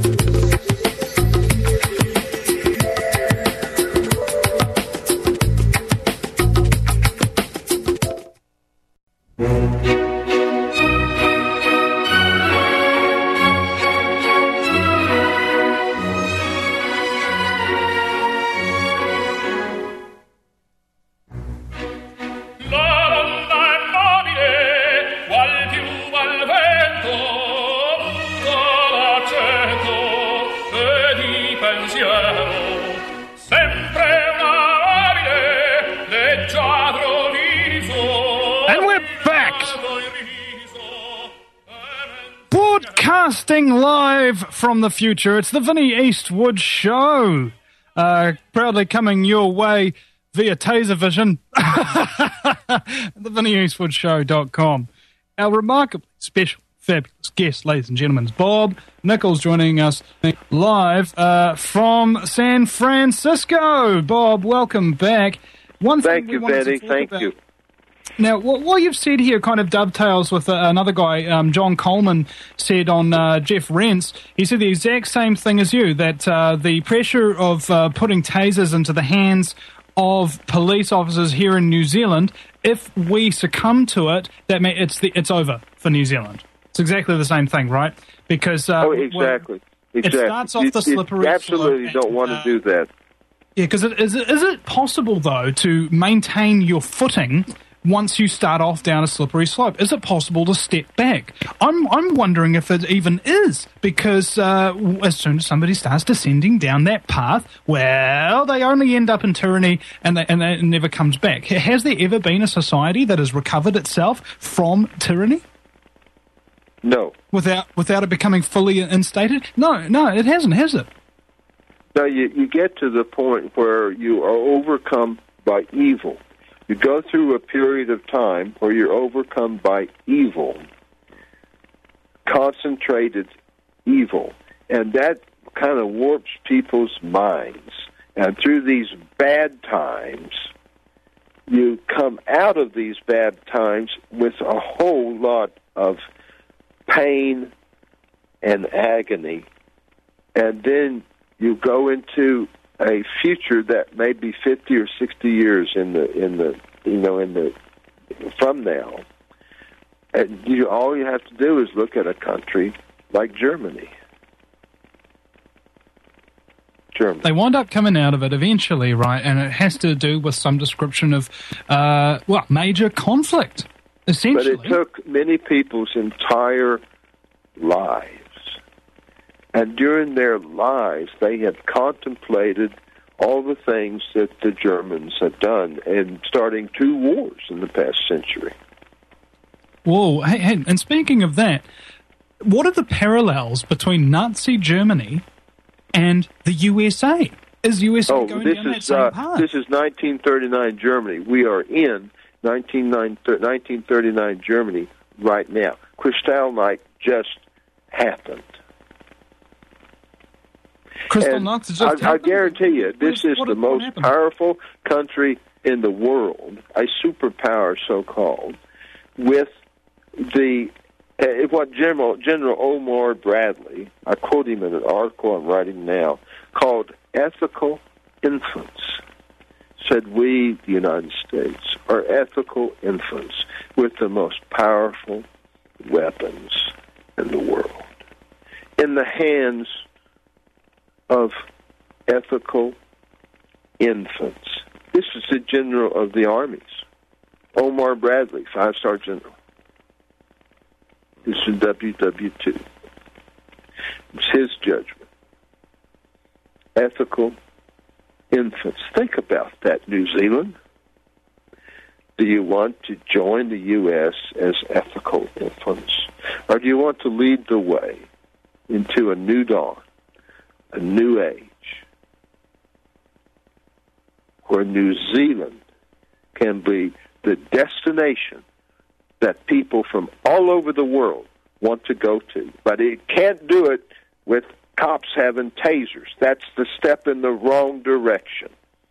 Broadcasting live from the future, it's the Vinnie Eastwood Show. Uh, proudly coming your way via Taservision. the Vinnie Eastwood Show dot com. Our remarkably special, fabulous guest, ladies and gentlemen, is Bob Nichols, joining us live uh, from San Francisco. Bob, welcome back. One thing Thank we you, wanted to Betty. talk Thank about- you. Now, what, what you've said here kind of dovetails with uh, another guy, um, John Coleman, said on uh, Jeff Rents. He said the exact same thing as you, that uh, the pressure of uh, putting tasers into the hands of police officers here in New Zealand, if we succumb to it, that may, it's the, it's over for New Zealand. It's exactly the same thing, right? Because uh, Oh, exactly. Exactly. it starts off You- the you slippery absolutely slope don't want and, to do that. Yeah, because is, it, is it possible, though, to maintain your footing once you start off down a slippery slope? Is it possible to step back? I'm I'm wondering if it even is, because uh, as soon as somebody starts descending down that path, well, they only end up in tyranny, and, they, and they, it never comes back. Has there ever been a society that has recovered itself from tyranny? No. Without without it becoming fully instated? No, no, it hasn't, has it? No, you, you get to the point where you are overcome by evil. You go through a period of time where you're overcome by evil, concentrated evil, and that kind of warps people's minds. And through these bad times, you come out of these bad times with a whole lot of pain and agony, and then you go into a future that may be fifty or sixty years in the in the you know in the from now, and you all you have to do is look at a country like Germany. Germany. They wind up coming out of it eventually, right? And it has to do with some description of uh, well, major conflict, essentially. But it took many people's entire lives. And during their lives, they had contemplated all the things that the Germans had done, and starting two wars in the past century. Whoa, hey, hey, and speaking of that, what are the parallels between Nazi Germany and the U S A? Is U S A oh, going this down that is same uh, path? this is nineteen thirty-nine Germany. We are in nineteen thirty-nine Germany right now. Kristallnacht just happened. Crystal And Knox has I, just I happened? guarantee you, this What- is what- the what most happened? powerful country in the world, a superpower so-called, with the uh, what General General Omar Bradley, I quote him in an article I'm writing now, called ethical infants, said we, the United States, are ethical infants with the most powerful weapons in the world, in the hands of ethical infants. This is the general of the armies, Omar Bradley, five-star general. This is W W two. It's his judgment. Ethical infants. Think about that, New Zealand. Do you want to join the U S as ethical infants? Or do you want to lead the way into a new dawn, a new age, where New Zealand can be the destination that people from all over the world want to go to? But it can't do it with cops having tasers. That's the step in the wrong direction.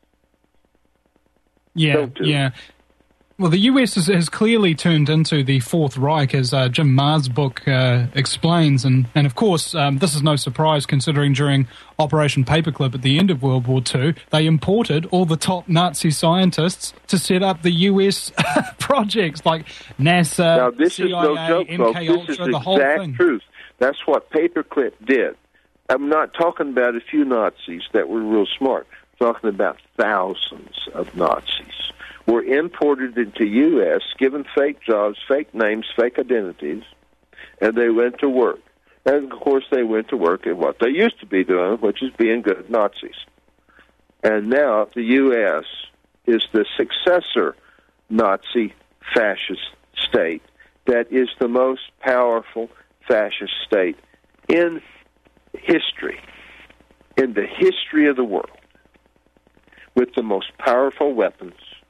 Yeah, Don't do it. yeah. Well, the U S has, has clearly turned into the Fourth Reich, as uh, Jim Ma's book uh, explains. And, and of course, um, this is no surprise considering during Operation Paperclip at the end of World War Two, they imported all the top Nazi scientists to set up the U S projects like NASA, Now, this C I A, is no joke, M folks. K This Ultra, is the whole exact thing. truth. That's what Paperclip did. I'm not talking about a few Nazis that were real smart. I'm talking about thousands of Nazis were imported into U S, given fake jobs, fake names, fake identities, and they went to work. And, of course, they went to work in what they used to be doing, which is being good Nazis. And now the U S is the successor Nazi fascist state that is the most powerful fascist state in history, in the history of the world, with the most powerful weapons.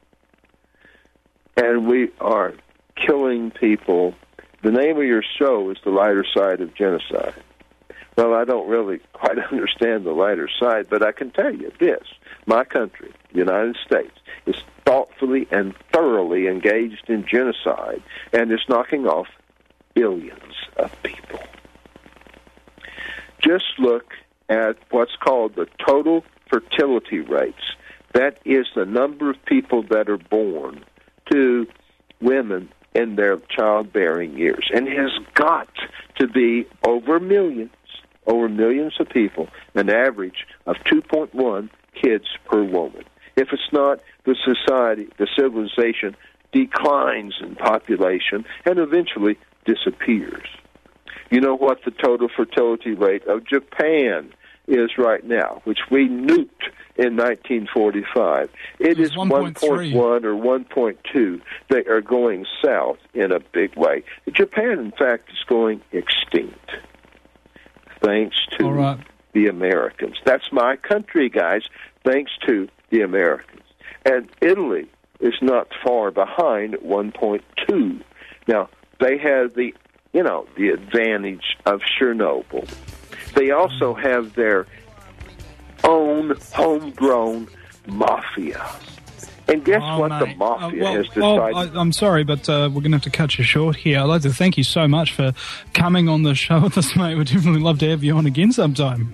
And we are killing people. The name of your show is The Lighter Side of Genocide. Well, I don't really quite understand the lighter side, but I can tell you this. My country, the United States, is thoughtfully and thoroughly engaged in genocide and is knocking off billions of people. Just look at what's called the total fertility rates. That is the number of people that are born to women in their childbearing years. And it has got to be over millions, over millions of people, an average of two point one kids per woman. If it's not, the society, the civilization declines in population and eventually disappears. You know what the total fertility rate of Japan is right now, which we nuked in nineteen forty-five. It is one point one or one point two. They are going south in a big way. Japan, in fact, is going extinct, thanks to right. the Americans. That's my country, guys, thanks to the Americans. And Italy is not far behind at one point two. Now, they have the, you know, the advantage of Chernobyl. They also have their own homegrown mafia. And guess oh, what? Mate. The mafia uh, well, has decided... Well, I, I'm sorry, but uh, we're going to have to cut you short here. I'd like to thank you so much for coming on the show with us, mate. We'd definitely love to have you on again sometime.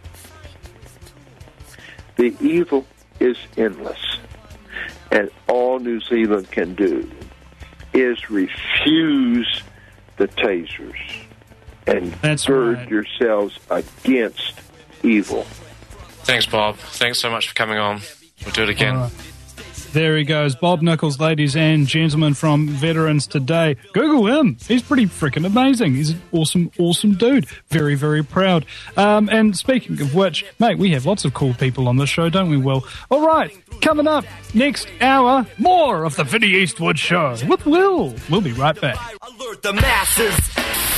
The evil is endless. And all New Zealand can do is refuse the tasers and That's gird right. yourselves against evil. Thanks, Bob. Thanks so much for coming on. We'll do it again. Right. There he goes, Bob Nichols, ladies and gentlemen, from Veterans Today. Google him. He's pretty freaking amazing. He's an awesome, awesome dude. Very, very proud. Um, and speaking of which, mate, we have lots of cool people on this show, don't we, Will? All right, coming up next hour, more of the Vinnie Eastwood Show with Will. We'll be right back. Alert the masses.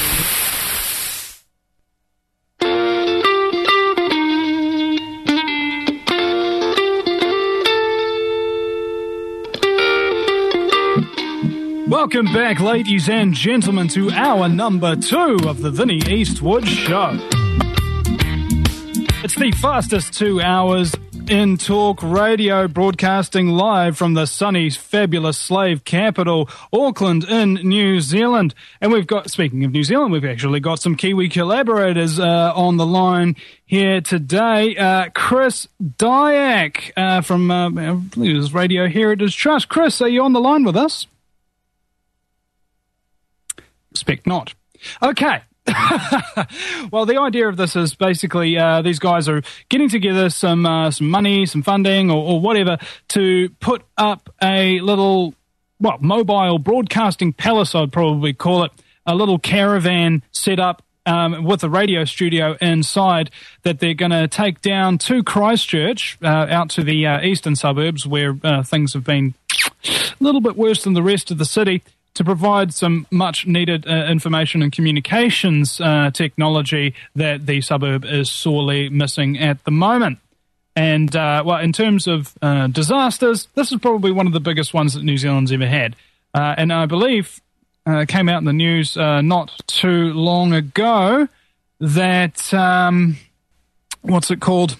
Welcome back, ladies and gentlemen, to hour number two of the Vinnie Eastwood Show. It's the fastest two hours in talk radio, broadcasting live from the sunny, fabulous slave capital, Auckland in New Zealand. And we've got, speaking of New Zealand, we've actually got some Kiwi collaborators uh, on the line here today. Uh, Chris Dyack uh, from uh, I believe it was Radio Heritage Trust. Chris, are you on the line with us? Expect not. Okay. Well, the idea of this is basically uh, these guys are getting together some uh, some money, some funding, or, or whatever to put up a little, well, mobile broadcasting palace, I'd probably call it, a little caravan set up um, with a radio studio inside that they're going to take down to Christchurch, uh, out to the uh, eastern suburbs where uh, things have been a little bit worse than the rest of the city, to provide some much-needed uh, information and communications uh, technology that the suburb is sorely missing at the moment. And, uh, well, in terms of uh, disasters, this is probably one of the biggest ones that New Zealand's ever had. Uh, and I believe uh, it came out in the news uh, not too long ago that, um, what's it called?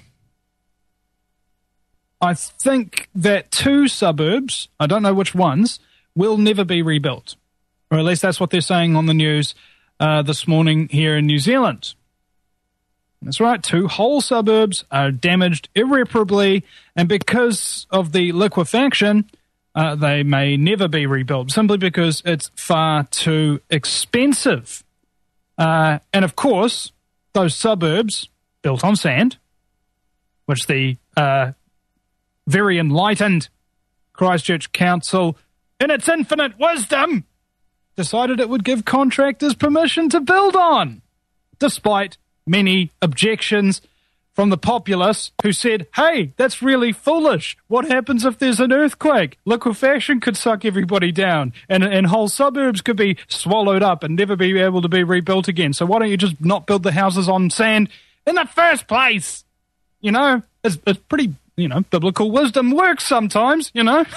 I think that two suburbs, I don't know which ones, will never be rebuilt. Or at least that's what they're saying on the news uh, this morning here in New Zealand. That's right, two whole suburbs are damaged irreparably, and because of the liquefaction, uh, they may never be rebuilt, simply because it's far too expensive. Uh, and of course, those suburbs, built on sand, which the uh, very enlightened Christchurch Council, in its infinite wisdom, decided it would give contractors permission to build on, despite many objections from the populace who said, hey, that's really foolish. What happens if there's an earthquake? Liquefaction could suck everybody down, and, and whole suburbs could be swallowed up and never be able to be rebuilt again. So why don't you just not build the houses on sand in the first place? You know, it's, it's pretty, you know, biblical wisdom works sometimes, you know.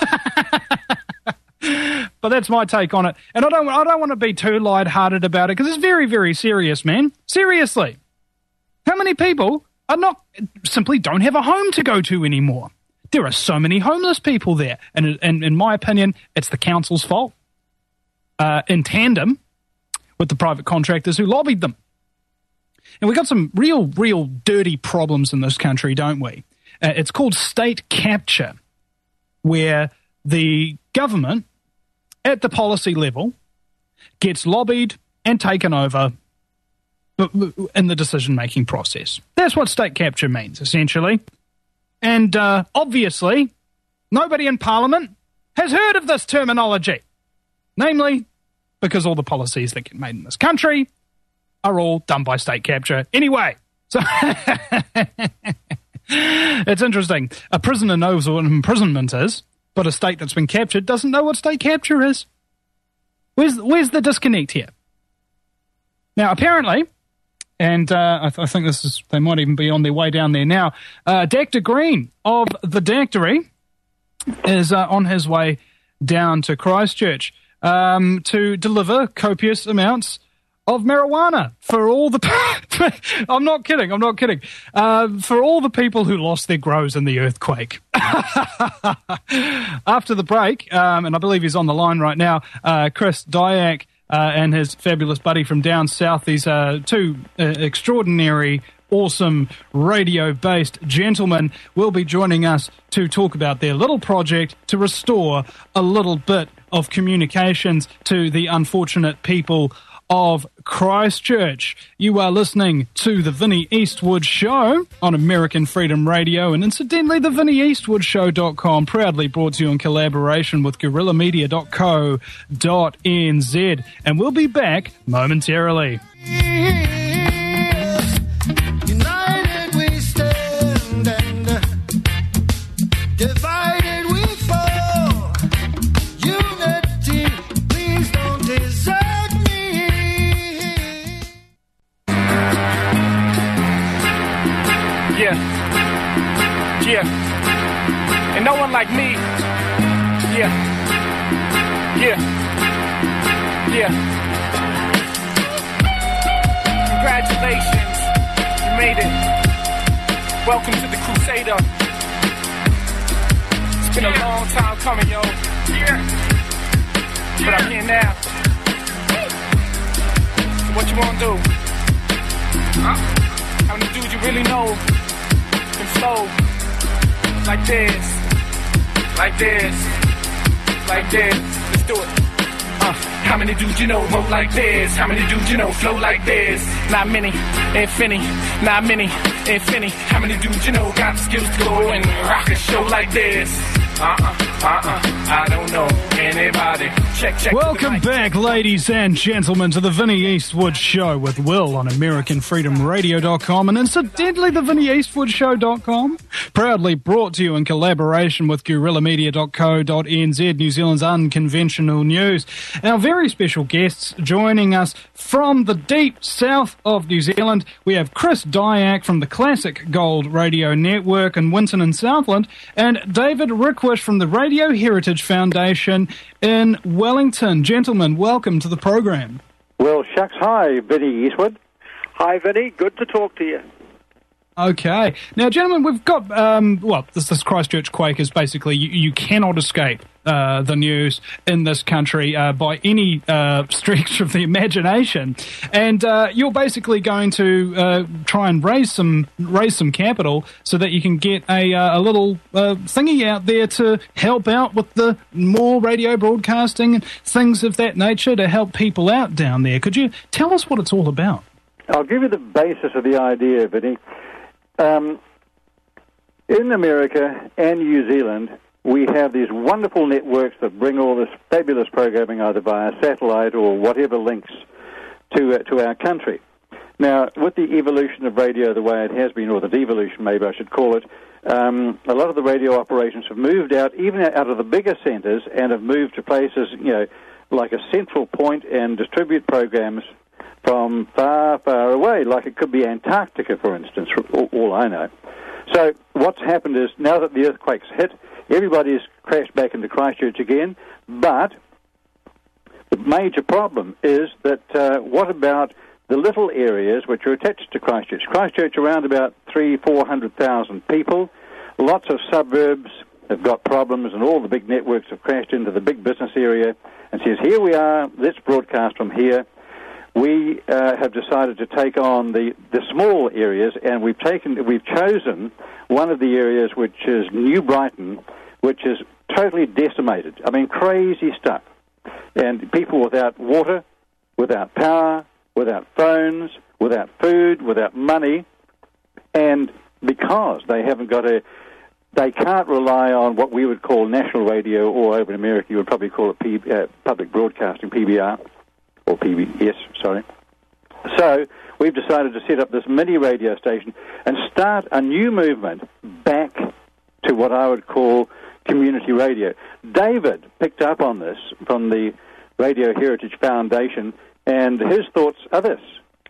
But that's my take on it. And I don't I don't want to be too lighthearted about it, because it's very, very serious, man. Seriously. How many people are not simply don't have a home to go to anymore? There are so many homeless people there. And, and in my opinion, it's the council's fault, uh, in tandem with the private contractors who lobbied them. And we've got some real, real dirty problems in this country, don't we? Uh, it's called state capture, where the government at the policy level gets lobbied and taken over in the decision-making process. That's what state capture means, essentially. And uh, obviously, nobody in Parliament has heard of this terminology. Namely, because all the policies that get made in this country are all done by state capture anyway. So it's interesting. A prisoner knows what imprisonment is, but a state that's been captured doesn't know what state capture is. Where's, where's the disconnect here? Now, apparently, and uh, I, th- I think this is, they might even be on their way down there now, uh, Doctor Green of the Dactory is uh, on his way down to Christchurch um, to deliver copious amounts of marijuana for all the... I'm not kidding, I'm not kidding. Uh, for all the people who lost their grows in the earthquake. After the break, um, and I believe he's on the line right now, uh, Chris Dyack uh, and his fabulous buddy from down south, these uh, two uh, extraordinary, awesome radio-based gentlemen will be joining us to talk about their little project to restore a little bit of communications to the unfortunate people of Christchurch. You are listening to the Vinnie Eastwood Show on American Freedom Radio, and incidentally, the Vinnie Eastwood Show dot com, proudly brought to you in collaboration with guerrilla media dot co dot n z. And we'll be back momentarily. United we stand and uh, divided we fall. Unity, please don't desert me. Yeah, yeah, and no one like me. Yeah, yeah, yeah. Congratulations, you made it. Welcome to the Crusader. It's been a long time coming, yo. Yeah, but I'm here now. So what you wanna do? Huh? How many dudes you really know? Can flow like this, like this, like this. Let's do it. Uh, how many dudes you know roll like this? How many dudes you know flow like this? Not many, infinity, not many, infinity. How many dudes you know got the skills to go and rock a show like this? Uh-uh, uh-uh, I don't know anybody. Check, check. Welcome back, ladies and gentlemen, to the Vinnie Eastwood Show with Will on American Freedom Radio dot com and incidentally the Vinnie Eastwood Show dot com. Proudly brought to you in collaboration with guerrilla media dot co dot n z, New Zealand's unconventional news. Our very special guests joining us from the deep south of New Zealand. We have Chris Dyack from the Classic Gold Radio Network in Winton and Southland, and David Rickwish from the Radio Heritage Foundation in Wellington. Gentlemen, welcome to the program. Well, shucks, hi, Vinnie Eastwood. Hi, Vinny. Good to talk to you. Okay. Now, gentlemen, we've got, um, well, this, this Christchurch quake is basically, you, you cannot escape uh, the news in this country uh, by any uh, stretch of the imagination. And uh, you're basically going to uh, try and raise some raise some capital so that you can get a, uh, a little uh, thingy out there to help out with the more radio broadcasting and things of that nature to help people out down there. Could you tell us what it's all about? I'll give you the basis of the idea, Vinnie. Um, in America and New Zealand, we have these wonderful networks that bring all this fabulous programming either via satellite or whatever links to uh, to our country. Now, with the evolution of radio the way it has been, or the devolution maybe I should call it, um, a lot of the radio operations have moved out, even out of the bigger centres, and have moved to places, you know, like a central point and distribute programs from far, far away, like it could be Antarctica, for instance, all, all I know. So what's happened is, now that the earthquake's hit, everybody's crashed back into Christchurch again, but the major problem is that uh, what about the little areas which are attached to Christchurch? Christchurch around about three, four hundred thousand people. Lots of suburbs have got problems, and all the big networks have crashed into the big business area and says, here we are, let's broadcast from here. We uh, have decided to take on the, the small areas, and we've taken we've chosen one of the areas, which is New Brighton, which is totally decimated. I mean, crazy stuff. And people without water, without power, without phones, without food, without money, and because they haven't got a they can't rely on what we would call national radio, or over in America you would probably call it P, uh, public broadcasting, P B R, or P B S, sorry. So we've decided to set up this mini radio station and start a new movement back to what I would call community radio. David picked up on this from the Radio Heritage Foundation, and his thoughts are this.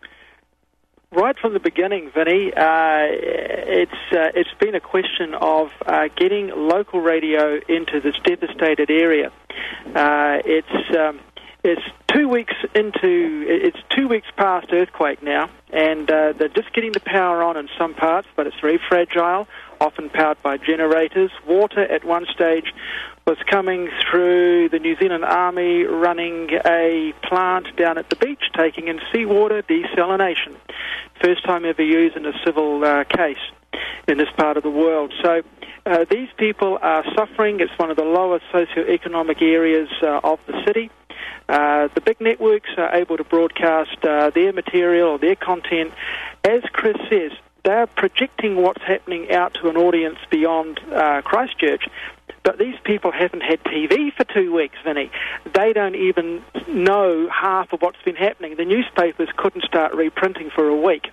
Right from the beginning, Vinny, uh, it's uh, it's been a question of uh, getting local radio into this devastated area. Uh, it's um, it's two weeks into it's two weeks past earthquake now, and uh, they're just getting the power on in some parts, but it's very fragile. Often powered by generators. Water at one stage was coming through the New Zealand Army running a plant down at the beach, taking in seawater desalination. First time ever used in a civil uh, case in this part of the world. So uh, these people are suffering. It's one of the lowest socioeconomic areas uh, of the city. Uh, the big networks are able to broadcast uh, their material or their content. As Chris says, they're projecting what's happening out to an audience beyond uh, Christchurch, but these people haven't had T V for two weeks, Vinny. They don't even know half of what's been happening. The newspapers couldn't start reprinting for a week.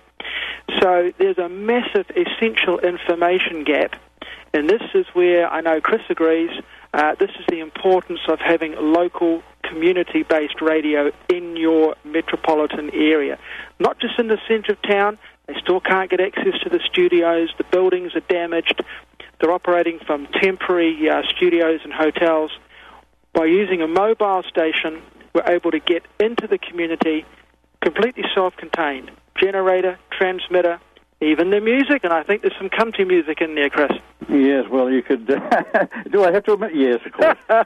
So there's a massive essential information gap, and this is where I know Chris agrees. Uh, this is the importance of having local community-based radio in your metropolitan area, not just in the centre of town. They still can't get access to the studios. The buildings are damaged. They're operating from temporary uh, studios and hotels. By using a mobile station, we're able to get into the community completely self-contained. Generator, transmitter, even the music, and I think there's some country music in there, Chris. Yes, well, you could... Do I have to admit? Yes, of course.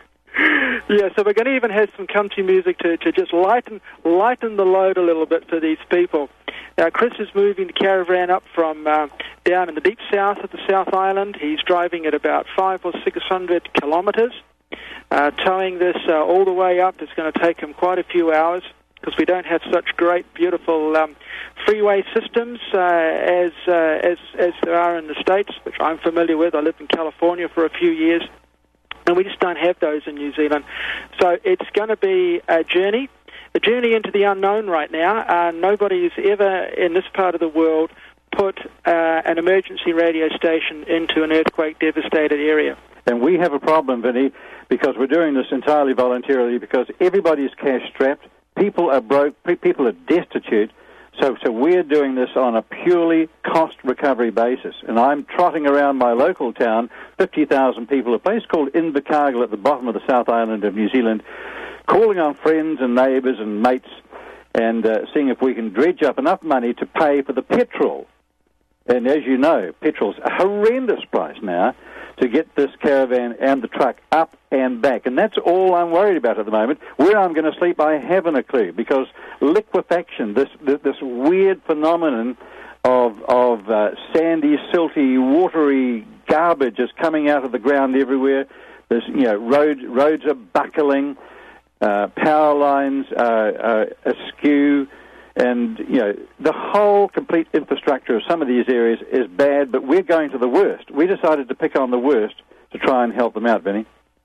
Yeah, so we're going to even have some country music to, to just lighten lighten the load a little bit for these people. Now, Chris is moving the caravan up from uh, down in the deep south of the South Island. He's driving at about five or six hundred kilometres. Uh, towing this uh, all the way up is going to take him quite a few hours because we don't have such great, beautiful um, freeway systems uh, as, uh, as as there are in the States, which I'm familiar with. I lived in California for a few years, and we just don't have those in New Zealand. So it's going to be a journey. A journey into the unknown right now. Uh, nobody has ever in this part of the world put uh, an emergency radio station into an earthquake-devastated area. And we have a problem, Vinny, because we're doing this entirely voluntarily, because everybody's cash-strapped, people are broke, people are destitute, so, so we're doing this on a purely cost recovery basis. And I'm trotting around my local town, fifty thousand people, a place called Invercargill at the bottom of the South Island of New Zealand, calling on friends and neighbours and mates and uh, seeing if we can dredge up enough money to pay for the petrol. And as you know, petrol's a horrendous price now to get this caravan and the truck up and back. And that's all I'm worried about at the moment. Where I'm going to sleep, I haven't a clue, because liquefaction, this this, this weird phenomenon of, of uh, sandy, silty, watery garbage is coming out of the ground everywhere. There's, you know, roads, roads are buckling. Uh, power lines are, are askew, and you know the whole complete infrastructure of some of these areas is bad. But we're going to the worst. We decided to pick on the worst to try and help them out, Vinny.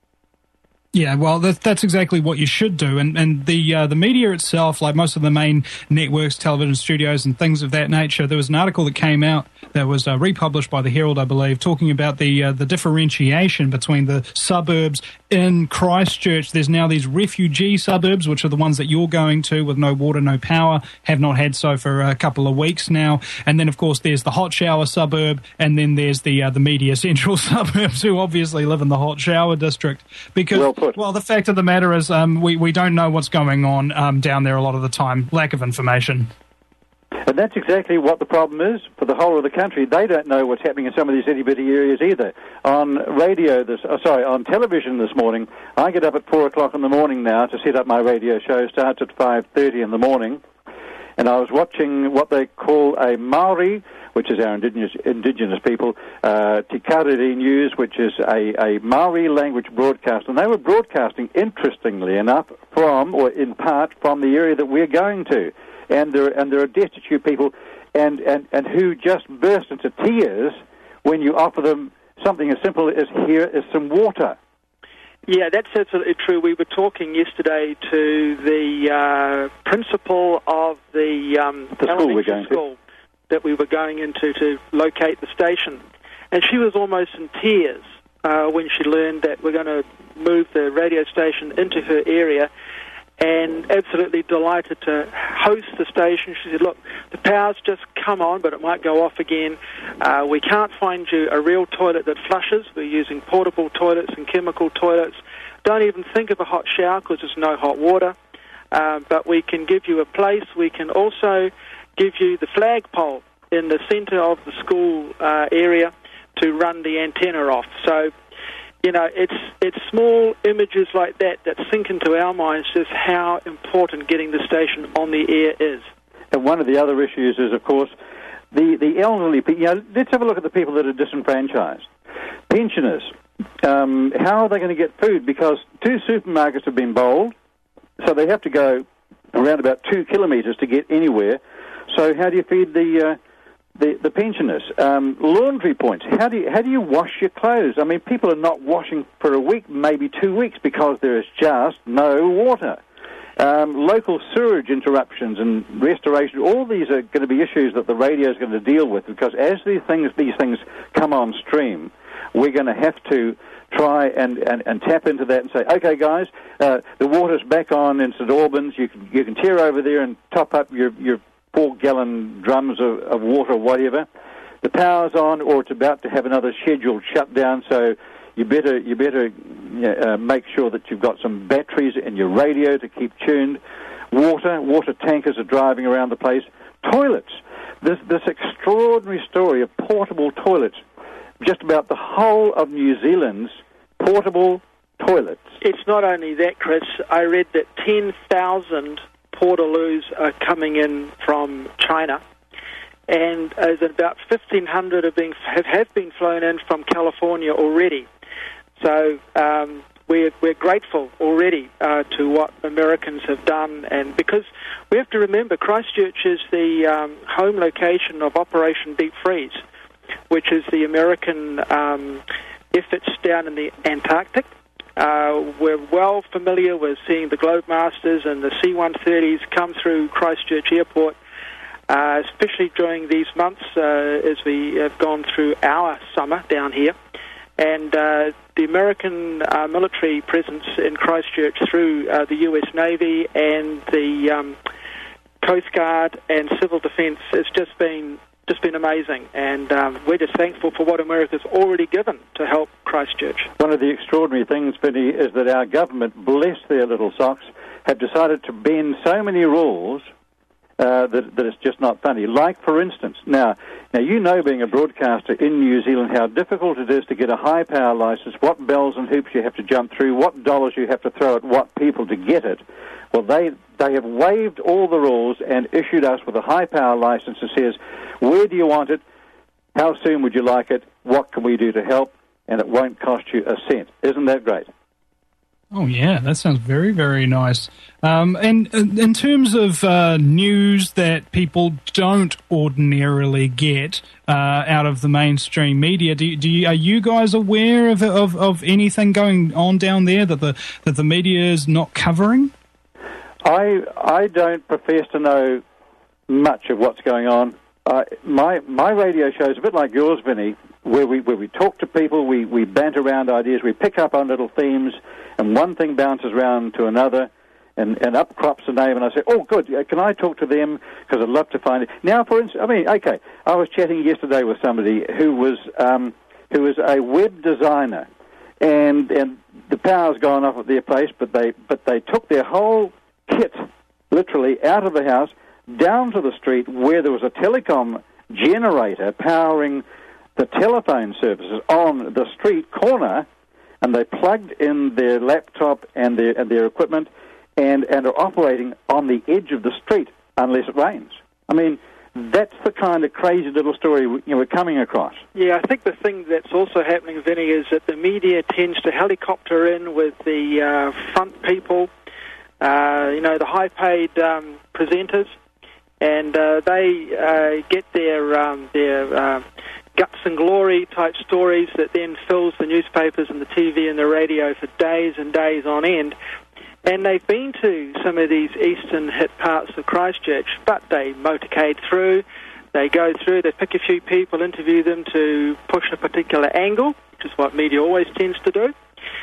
Yeah, well, that, that's exactly what you should do. And, and the uh, the media itself, like most of the main networks, television studios and things of that nature, there was an article that came out that was uh, republished by the Herald, I believe, talking about the uh, the differentiation between the suburbs in Christchurch. There's now these refugee suburbs, which are the ones that you're going to with no water, no power, have not had so for a couple of weeks now. And then, of course, there's the hot shower suburb, and then there's the uh, the media central suburbs, who obviously live in the hot shower district. Because, well, well the fact of the matter is um, we, we don't know what's going on um, down there a lot of the time. Lack of information. And that's exactly what the problem is for the whole of the country. They don't know what's happening in some of these itty-bitty areas either. On radio, this, oh, sorry, on television this morning, I get up at four o'clock in the morning now to set up my radio show. Starts at five thirty in the morning. And I was watching what they call a Maori, which is our indigenous indigenous people, uh, Te Karere News, which is a, a Maori language broadcast. And they were broadcasting, interestingly enough, from, or in part, from the area that we're going to. And there, and there are destitute people and, and, and who just burst into tears when you offer them something as simple as here is some water. Yeah, that's absolutely true. We were talking yesterday to the uh, principal of the, um, the school we're going school to. that we were going into to locate the station. And she was almost in tears uh, when she learned that we're going to move the radio station into her area, and absolutely delighted to host the station. She said, look, the power's just come on, but it might go off again. Uh, we can't find you a real toilet that flushes. We're using portable toilets and chemical toilets. Don't even think of a hot shower because there's no hot water. Uh, but we can give you a place. We can also give you the flagpole in the centre of the school uh, area to run the antenna off. So, you know, it's it's small images like that that sink into our minds just how important getting the station on the air is. And one of the other issues is, of course, the, the elderly people. You know, let's have a look at the people that are disenfranchised. Pensioners. Um, how are they going to get food? Because two supermarkets have been bowled, so they have to go around about two kilometres to get anywhere. So how do you feed the... Uh, The, the pensioners, um, laundry points. How do you how do you wash your clothes? I mean, people are not washing for a week, maybe two weeks, because there is just no water. Um, local sewage interruptions and restoration. All these are going to be issues that the radio is going to deal with, because as these things these things come on stream, we're going to have to try and, and, and tap into that and say, okay, guys, uh, the water's back on in St Albans. You can you can tear over there and top up your your four-gallon drums of, of water or whatever. The power's on, or it's about to have another scheduled shutdown, so you better you better uh, make sure that you've got some batteries in your radio to keep tuned. Water, water tankers are driving around the place. Toilets. This, this extraordinary story of portable toilets. Just about the whole of New Zealand's portable toilets. It's not only that, Chris. I read that ten thousand portaloos are coming in from China, and as about fifteen hundred have been have, have been flown in from California already. So um, we're we're grateful already uh, to what Americans have done, and because we have to remember Christchurch is the um, home location of Operation Deep Freeze, which is the American um, efforts down in the Antarctic. Uh, we're well familiar with seeing the Globemasters and the C one thirties come through Christchurch Airport, uh, especially during these months uh, as we have gone through our summer down here. And uh, the American uh, military presence in Christchurch through uh, the U S Navy and the um, Coast Guard and Civil Defence has just been just been amazing, and um, we're just thankful for what America's already given to help Christchurch. One of the extraordinary things, Vinny, is that our government, bless their little socks, have decided to bend so many rules uh, that, that it's just not funny. Like, for instance, now, now you know, being a broadcaster in New Zealand, how difficult it is to get a high power license, what bells and hoops you have to jump through, what dollars you have to throw at what people to get it. Well, they they have waived all the rules and issued us with a high power license that says, where do you want it? How soon would you like it? What can we do to help? And it won't cost you a cent. Isn't that great? Oh, yeah, that sounds very, very nice. Um, and in terms of uh, news that people don't ordinarily get uh, out of the mainstream media, do, do you, are you guys aware of, of of anything going on down there that the that the media is not covering? I I don't profess to know much of what's going on. Uh, my my radio show is a bit like yours, Vinny, where we where we talk to people, we, we banter around ideas, we pick up on little themes, and one thing bounces around to another, and, and up crops a name, and I say, oh, good, can I talk to them? Because I'd love to find it. Now, for instance, I mean, okay, I was chatting yesterday with somebody who was um, who was a web designer, and and the power's gone off at their place, but they but they took their whole kit literally out of the house, down to the street where there was a telecom generator powering the telephone services on the street corner, and they plugged in their laptop and their and their equipment and, and are operating on the edge of the street unless it rains. I mean, that's the kind of crazy little story we, you know, we're coming across. Yeah, I think the thing that's also happening, Vinny, is that the media tends to helicopter in with the uh, front people, uh, you know, the high-paid um, presenters, and uh, they uh, get their um, their uh, guts and glory type stories that then fills the newspapers and the T V and the radio for days and days on end. And they've been to some of these eastern hit parts of Christchurch, but they motorcade through, they go through, they pick a few people, interview them to push a particular angle, which is what media always tends to do.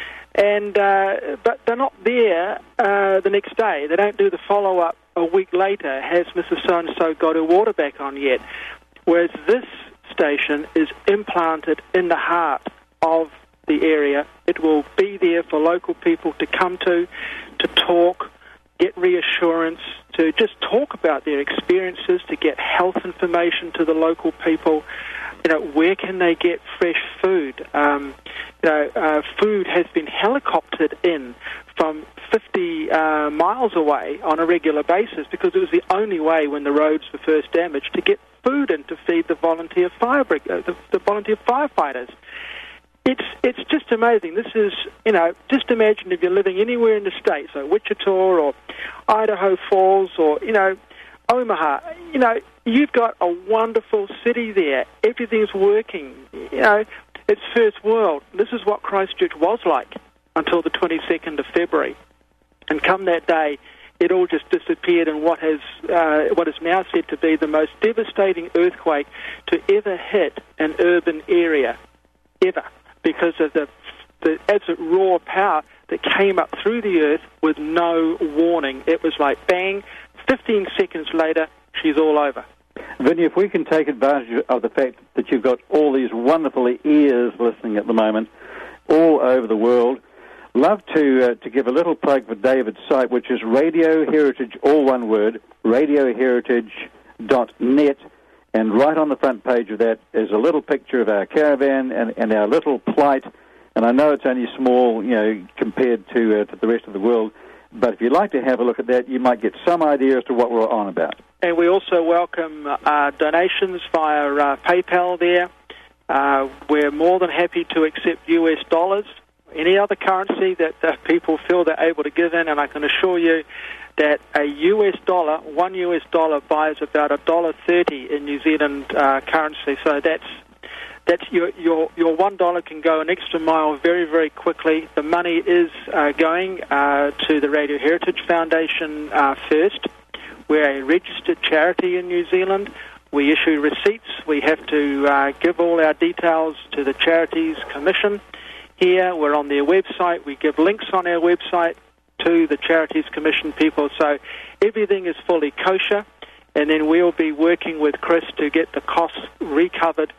And uh, but they're not there uh, the next day. They don't do the follow-up a week later. Has Missus So-and-so got her water back on yet? Whereas this station is implanted in the heart of the area. It will be there for local people to come to, to talk, get reassurance, to just talk about their experiences, to get health information to the local people. You know, where can they get fresh food? Um, you know, uh, food has been helicoptered in from fifty uh, miles away on a regular basis because it was the only way when the roads were first damaged to get food in to feed the volunteer fire brig- uh, the, the volunteer firefighters. It's it's just amazing. This is, you know, just imagine if you're living anywhere in the States, like Wichita or Idaho Falls or, you know, Omaha, you know, you've got a wonderful city there. Everything's working. You know, it's first world. This is what Christchurch was like until the twenty-second of February. And come that day, it all just disappeared in what has uh, what is now said to be the most devastating earthquake to ever hit an urban area, ever, because of the, the absolute raw power that came up through the earth with no warning. It was like bang, fifteen seconds later, she's all over. Vinny, if we can take advantage of the fact that you've got all these wonderful ears listening at the moment, all over the world, love to uh, to give a little plug for David's site, which is Radio Heritage, all one word, radio heritage dot net, and right on the front page of that is a little picture of our caravan and, and our little plight, and I know it's only small, you know, compared to, uh, to the rest of the world, but if you'd like to have a look at that, you might get some idea as to what we're on about. And we also welcome uh, donations via uh, PayPal there. Uh, we're more than happy to accept U S dollars, any other currency that uh, people feel they're able to give in, and I can assure you that a U S dollar, one U S dollar buys about a dollar thirty in New Zealand uh, currency. So that's that's your your your one dollar can go an extra mile very very quickly. The money is uh, going uh, to the Radio Heritage Foundation uh, first. We're a registered charity in New Zealand. We issue receipts. We have to uh, give all our details to the Charities Commission. Here, we're on their website. We give links on our website to the Charities Commission people. So everything is fully kosher. And then we'll be working with Chris to get the costs recovered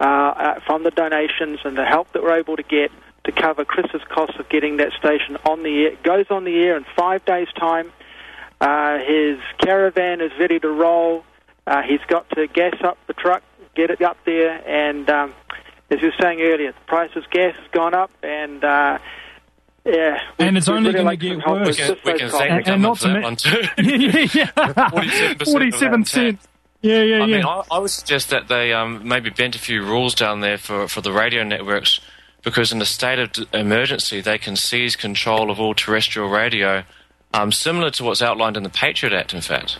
uh, from the donations and the help that we're able to get to cover Chris's costs of getting that station on the air. It goes on the air in five days' time. Uh, his caravan is ready to roll. Uh, he's got to gas up the truck, get it up there, and um, as you were saying earlier, the price of gas has gone up, and uh, yeah, and it's only really going to get worse. We can, we can thank and, the and government not for to that me- one too. yeah, yeah, forty-seven percent forty-seven cents. Yeah, yeah, I yeah. mean, I, I would suggest that they um, maybe bend a few rules down there for, for the radio networks, because in a state of d- emergency, they can seize control of all terrestrial radio, um, similar to what's outlined in the Patriot Act, in fact.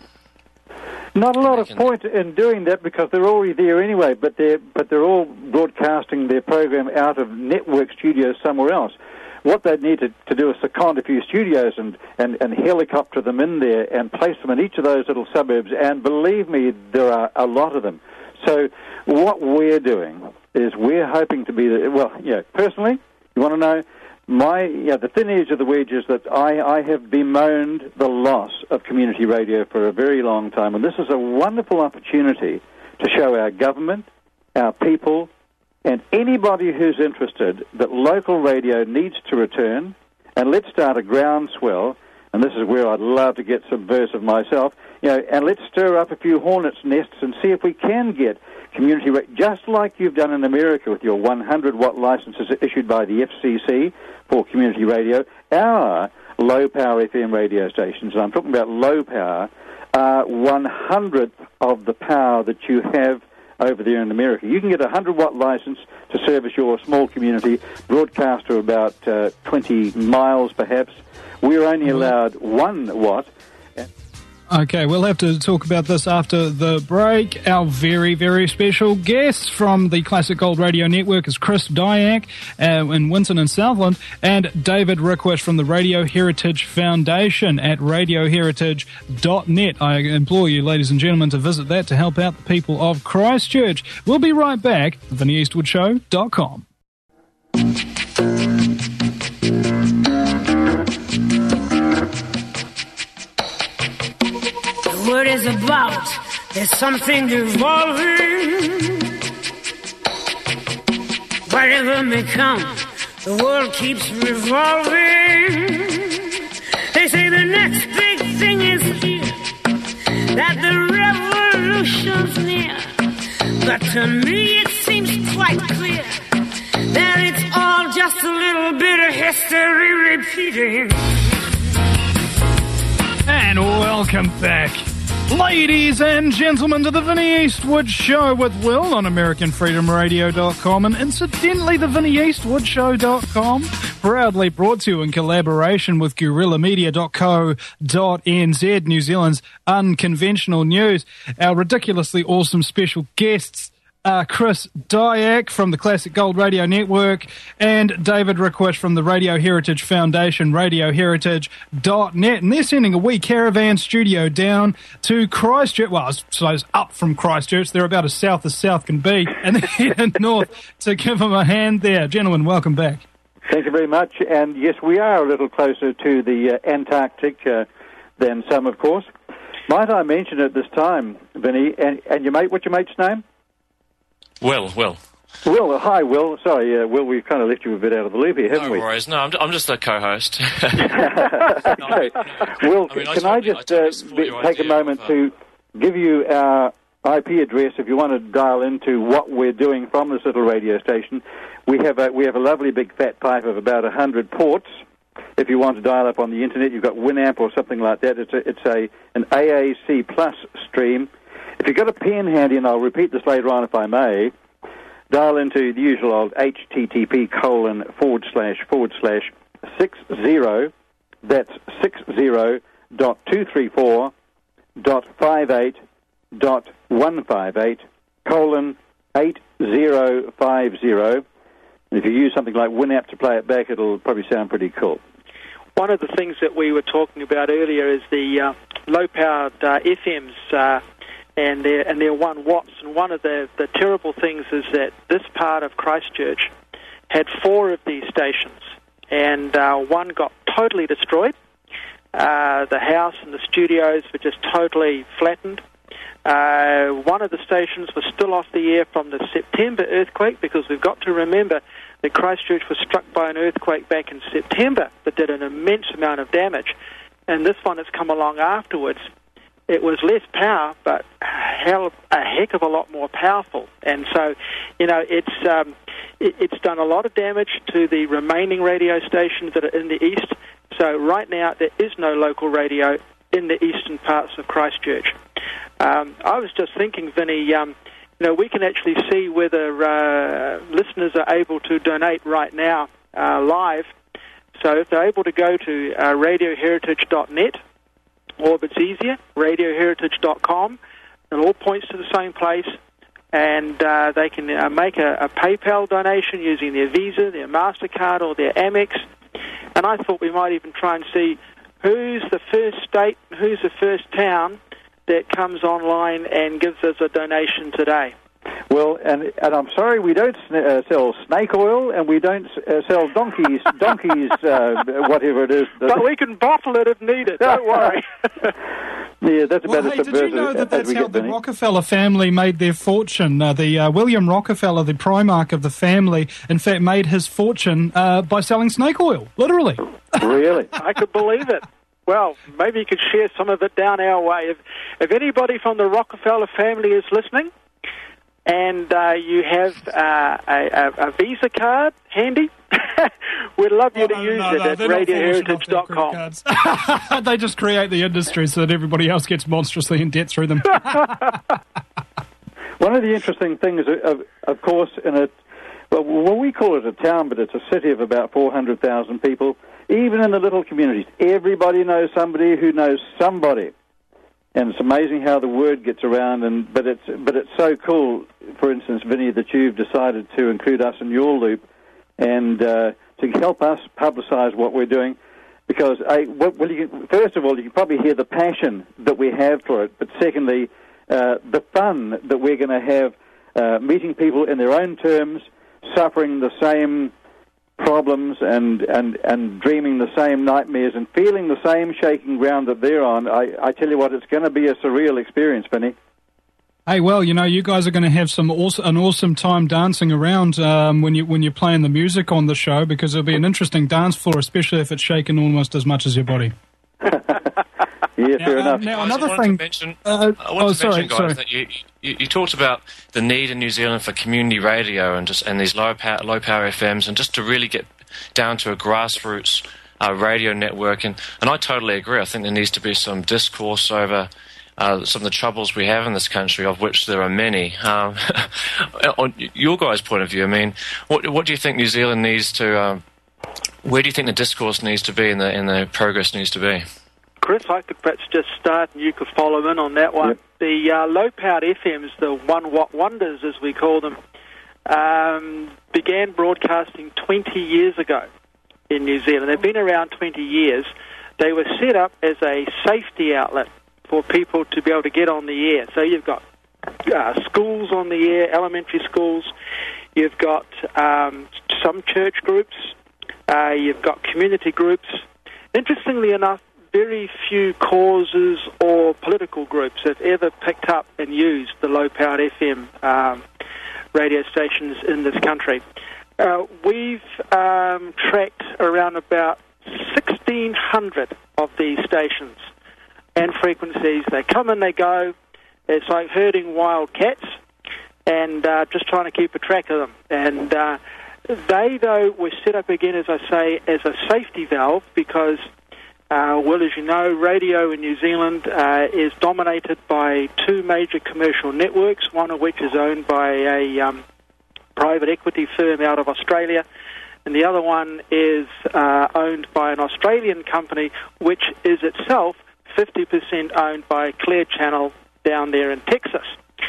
Not a lot of point in doing that because they're already there anyway, but they're, but they're all broadcasting their program out of network studios somewhere else. What they need to, to do is second a few studios and, and, and helicopter them in there and place them in each of those little suburbs, and believe me, there are a lot of them. So what we're doing is we're hoping to be, the, well, yeah, personally, you want to know, my yeah, the thin edge of the wedge is that I, I have bemoaned the loss of community radio for a very long time, and this is a wonderful opportunity to show our government, our people, and anybody who's interested that local radio needs to return, and let's start a groundswell, and this is where I'd love to get subversive myself, you know, and let's stir up a few hornets' nests and see if we can get community radio, just like you've done in America with your one hundred watt licenses issued by the F C C for community radio. Our low-power F M radio stations, and I'm talking about low power, are one hundredth of the power that you have over there in America. You can get a one hundred watt license to service your small community, broadcast to about uh, twenty miles perhaps. We're only allowed one watt. Okay, we'll have to talk about this after the break. Our very, very special guest from the Classic Gold Radio Network is Chris Dyack uh, in Winton and Southland, and David Rickwish from the Radio Heritage Foundation at radio heritage dot net. I implore you, ladies and gentlemen, to visit that to help out the people of Christchurch. We'll be right back. Vinnie Eastwood Show dot com. What is about? There's something evolving. Whatever may come, the world keeps revolving. They say the next big thing is here, that the revolution's near. But to me it seems quite clear that it's all just a little bit of history repeating. And welcome back, ladies and gentlemen, to the Vinnie Eastwood Show with Will on American Freedom Radio dot com and incidentally the Vinnie Eastwood Show dot com, proudly brought to you in collaboration with Guerrilla Media dot co dot n z, New Zealand's unconventional news. Our ridiculously awesome special guests Uh, Chris Dyack from the Classic Gold Radio Network and David Rickwish from the Radio Heritage Foundation, radio heritage dot net. And they're sending a wee caravan studio down to Christchurch. Well, I suppose up from Christchurch. They're about as south as south can be. And they're heading north to give them a hand there. Gentlemen, welcome back. Thank you very much. And yes, we are a little closer to the uh, Antarctic uh, than some, of course. Might I mention at this time, Vinnie, and, and your mate, what's your mate's name? Will, Will. Will, uh, hi, Will. Sorry, uh, Will, we've kind of left you a bit out of the loop here, haven't No we? worries. No, I'm, I'm just a co-host. Okay. Will, I mean, I can I totally- just I totally uh, support be- your take a idea moment of, uh, to give you our I P address if you want to dial into what we're doing from this little radio station. We have a, we have a lovely big fat pipe of about one hundred ports. If you want to dial up on the internet, you've got Winamp or something like that. It's a, it's a an A A C plus stream. If you've got a pen handy, and I'll repeat this later on if I may, dial into the usual old H T T P colon forward slash forward slash six zero, that's six zero dot two three four dot five eight dot one five eight colon eight zero five zero. And if you use something like Winamp to play it back, it'll probably sound pretty cool. One of the things that we were talking about earlier is the uh, low-powered uh, F Ms, uh, and they're, and they're one watts. And one of the, the terrible things is that this part of Christchurch had four of these stations, and uh, one got totally destroyed. Uh, the house and the studios were just totally flattened. Uh, one of the stations was still off the air from the September earthquake, because we've got to remember that Christchurch was struck by an earthquake back in September that did an immense amount of damage. And this one has come along afterwards. It was less power, but hell, a heck of a lot more powerful. And so, you know, it's um, it, it's done a lot of damage to the remaining radio stations that are in the east. So right now there is no local radio in the eastern parts of Christchurch. Um, I was just thinking, Vinnie, um, you know, we can actually see whether uh, listeners are able to donate right now uh, live. So if they're able to go to uh, radio heritage dot net, or if it's easier, radio heritage dot com, it all points to the same place, and uh, they can uh, make a, a PayPal donation using their Visa, their MasterCard, or their Amex. And I thought we might even try and see who's the first state, who's the first town that comes online and gives us a donation today. Well, and and I'm sorry, we don't sn- uh, sell snake oil, and we don't uh, sell donkeys, donkeys, uh, whatever it is. But we can bottle it if needed, don't worry. Yeah, that's about Well, as hey, did you subversive know that as that's we how get, the Vinnie. Rockefeller family made their fortune? Uh, the uh, William Rockefeller, the Primarch of the family, in fact, made his fortune uh, by selling snake oil, literally. Really? I could believe it. Well, maybe you could share some of it down our way. If, if anybody from the Rockefeller family is listening, and uh, you have uh, a, a, a Visa card handy, we'd love you Oh, to no, use no, it no, at they're not radio foolish heritage enough dot to com. have credit cards. They just create the industry so that everybody else gets monstrously in debt through them. One of the interesting things, of, of course, in a well, well, we call it a town, but it's a city of about four hundred thousand people. Even in the little communities, everybody knows somebody who knows somebody. And it's amazing how the word gets around, and but it's but it's so cool, for instance, Vinny, that you've decided to include us in your loop and uh, to help us publicise what we're doing. Because, uh, well, you can, first of all, you can probably hear the passion that we have for it, but secondly, uh, the fun that we're going to have uh, meeting people in their own terms, suffering the same problems and, and, and dreaming the same nightmares and feeling the same shaking ground that they're on. I, I tell you what, it's going to be a surreal experience, Vinny. Hey, well, you know, you guys are going to have some awesome, an awesome time dancing around um, when you when you're playing the music on the show, because it'll be an interesting dance floor, especially if it's shaking almost as much as your body. Yes, now, fair enough. Um, now, I another wanted thing. To mention, uh, I want oh, to sorry, mention, guys, sorry. that you, you you talked about the need in New Zealand for community radio and just and these low power low power F Ms, and just to really get down to a grassroots uh, radio network. And, and I totally agree. I think there needs to be some discourse over uh, some of the troubles we have in this country, of which there are many. Um, on your guys' point of view, I mean, what what do you think New Zealand needs to? Um, where do you think the discourse needs to be and the and the progress needs to be? Chris, I could perhaps just start and you could follow in on that one. Yep. The uh, low-powered F Ms, the one-watt wonders as we call them, um, began broadcasting twenty years ago in New Zealand. They've been around twenty years. They were set up as a safety outlet for people to be able to get on the air. So you've got uh, schools on the air, elementary schools. You've got um, some church groups. Uh, you've got community groups. Interestingly enough, very few causes or political groups have ever picked up and used the low-powered F M um, radio stations in this country. Uh, we've um, tracked around about sixteen hundred of these stations and frequencies. They come and they go. It's like herding wild cats and uh, just trying to keep a track of them. And uh, they, though, were set up again, as I say, as a safety valve because Uh, well, as you know, radio in New Zealand uh, is dominated by two major commercial networks, one of which is owned by a um, private equity firm out of Australia, and the other one is uh, owned by an Australian company, which is itself fifty percent owned by Clear Channel down there in Texas.